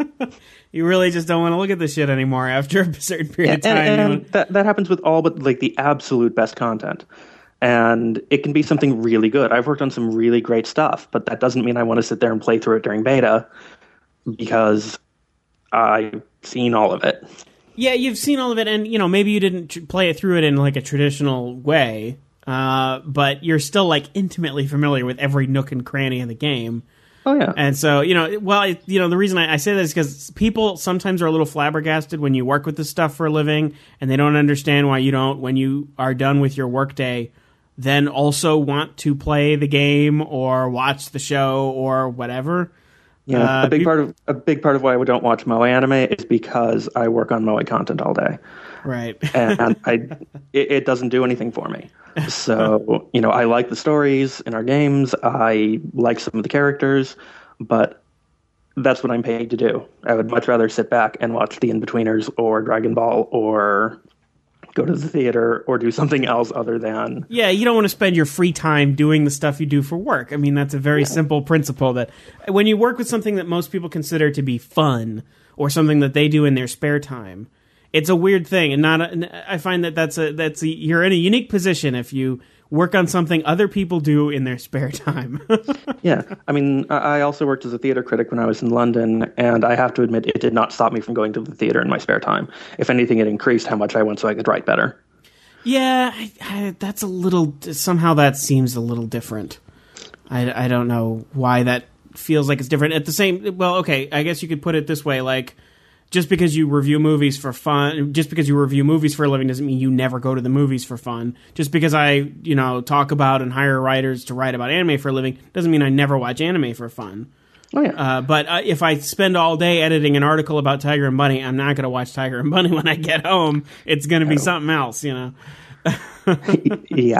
You really just don't want to look at this shit anymore after a certain period of time. And that happens with all but like the absolute best content. And it can be something really good. I've worked on some really great stuff, but that doesn't mean I want to sit there and play through it during beta because I've seen all of it. Yeah, you've seen all of it, and maybe you didn't play it through it in like a traditional way, but you're still like intimately familiar with every nook and cranny of the game. Oh, yeah. And so, the reason I say that is because people sometimes are a little flabbergasted when you work with this stuff for a living, and they don't understand why you don't, when you are done with your workday, then also want to play the game or watch the show or whatever. Yeah, a big part of why I don't watch Moe anime is because I work on Moe content all day. Right. And it doesn't do anything for me. So, I like the stories in our games. I like some of the characters, but that's what I'm paid to do. I would much rather sit back and watch The In-Betweeners or Dragon Ball or go to the theater or do something else other than... Yeah, you don't want to spend your free time doing the stuff you do for work. I mean, that's a very simple principle that when you work with something that most people consider to be fun or something that they do in their spare time, it's a weird thing, and I find that's you're in a unique position if you work on something other people do in their spare time. Yeah, I mean, I also worked as a theater critic when I was in London, and I have to admit, it did not stop me from going to the theater in my spare time. If anything, it increased how much I went so I could write better. Yeah, that's a little. Somehow that seems a little different. I don't know why that feels like it's different. At the same, well, okay, I guess you could put it this way, like. Just because you review movies for fun, just because you review movies for a living doesn't mean you never go to the movies for fun. Just because I, talk about and hire writers to write about anime for a living doesn't mean I never watch anime for fun. Oh, yeah. But if I spend all day editing an article about Tiger and Bunny, I'm not going to watch Tiger and Bunny when I get home. It's going to be something else, Yeah.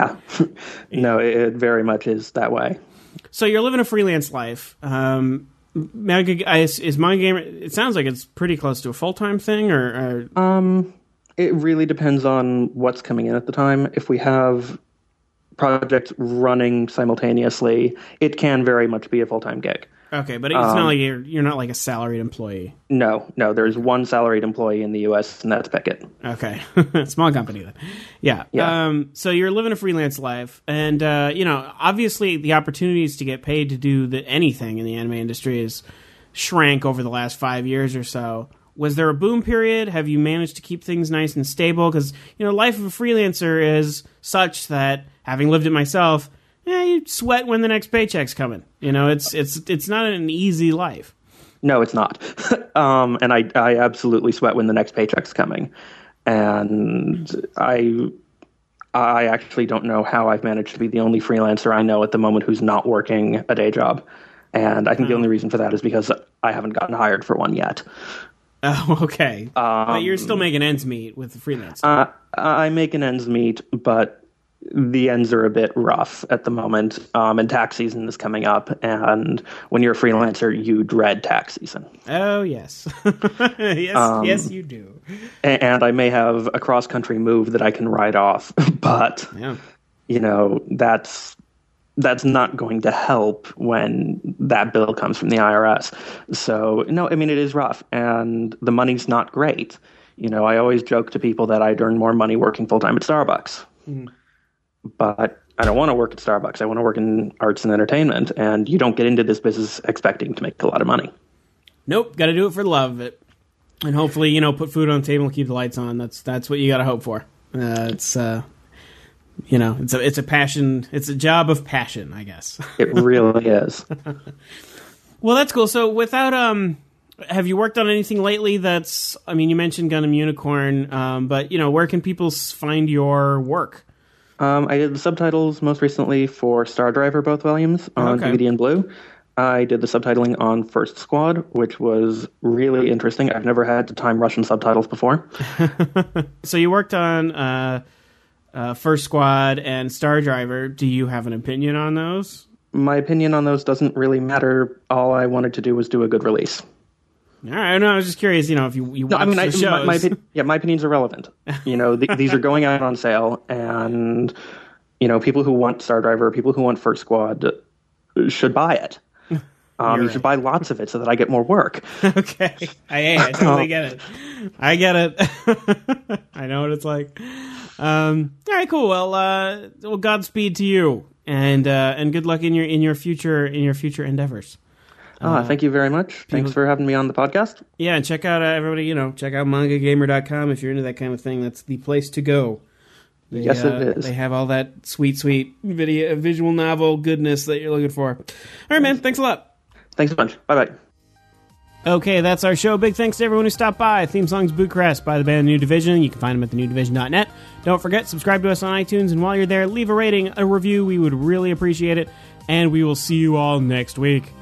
No, it very much is that way. So you're living a freelance life. Is Manga Gamer? It sounds like it's pretty close to a full-time thing, or it really depends on what's coming in at the time. If we have projects running simultaneously, it can very much be a full-time gig. Okay, but it's not like you're not like a salaried employee. No. There's one salaried employee in the U.S., and that's Pickett. Okay, small company then. Yeah. So you're living a freelance life, and obviously the opportunities to get paid to do anything in the anime industry has shrank over the last 5 years or so. Was there a boom period? Have you managed to keep things nice and stable? Because life of a freelancer is such that, having lived it myself, you sweat when the next paycheck's coming. It's not an easy life. No, it's not. And I absolutely sweat when the next paycheck's coming. And I actually don't know how I've managed to be the only freelancer I know at the moment who's not working a day job. And I think the only reason for that is because I haven't gotten hired for one yet. Oh, okay. But you're still making ends meet with the freelance. I make an ends meet, but the ends are a bit rough at the moment, and tax season is coming up, and when you're a freelancer, you dread tax season. Oh, yes. Yes, you do. And I may have a cross-country move that I can write off, but, that's not going to help when that bill comes from the IRS. So, no, I mean, it is rough, and the money's not great. I always joke to people that I'd earn more money working full-time at Starbucks. Mm. But I don't want to work at Starbucks. I want to work in arts and entertainment, and you don't get into this business expecting to make a lot of money. Nope, got to do it for the love of it. And hopefully, put food on the table and keep the lights on. That's what you got to hope for. It's a passion. It's a job of passion, I guess. It really is. Well, that's cool. So without, have you worked on anything lately you mentioned Gundam Unicorn, but, where can people find your work? I did the subtitles most recently for Star Driver, both volumes, on DVD and Blue. I did the subtitling on First Squad, which was really interesting. I've never had to time Russian subtitles before. So you worked on First Squad and Star Driver. Do you have an opinion on those? My opinion on those doesn't really matter. All I wanted to do was do a good release. All right, no, I was just curious, if you watch the shows. My opinions are relevant. These are going out on sale, and, people who want Star Driver, people who want First Squad should buy it. You should buy lots of it so that I get more work. Okay. I totally get it. I get it. I know what it's like. All right, cool. Well, Godspeed to you, and good luck in your future endeavors. Thank you very much. Thanks for having me on the podcast. Yeah, and check out everybody. Check out mangagamer.com if you're into that kind of thing. That's the place to go. Yes, it is. They have all that sweet visual novel goodness that you're looking for. All right, man. Thanks a lot. Thanks a bunch. Bye-bye. Okay, that's our show. Big thanks to everyone who stopped by. Theme songs Bootcrest by the band New Division. You can find them at thenewdivision.net. Don't forget, subscribe to us on iTunes, and while you're there, leave a rating, a review. We would really appreciate it. And we will see you all next week.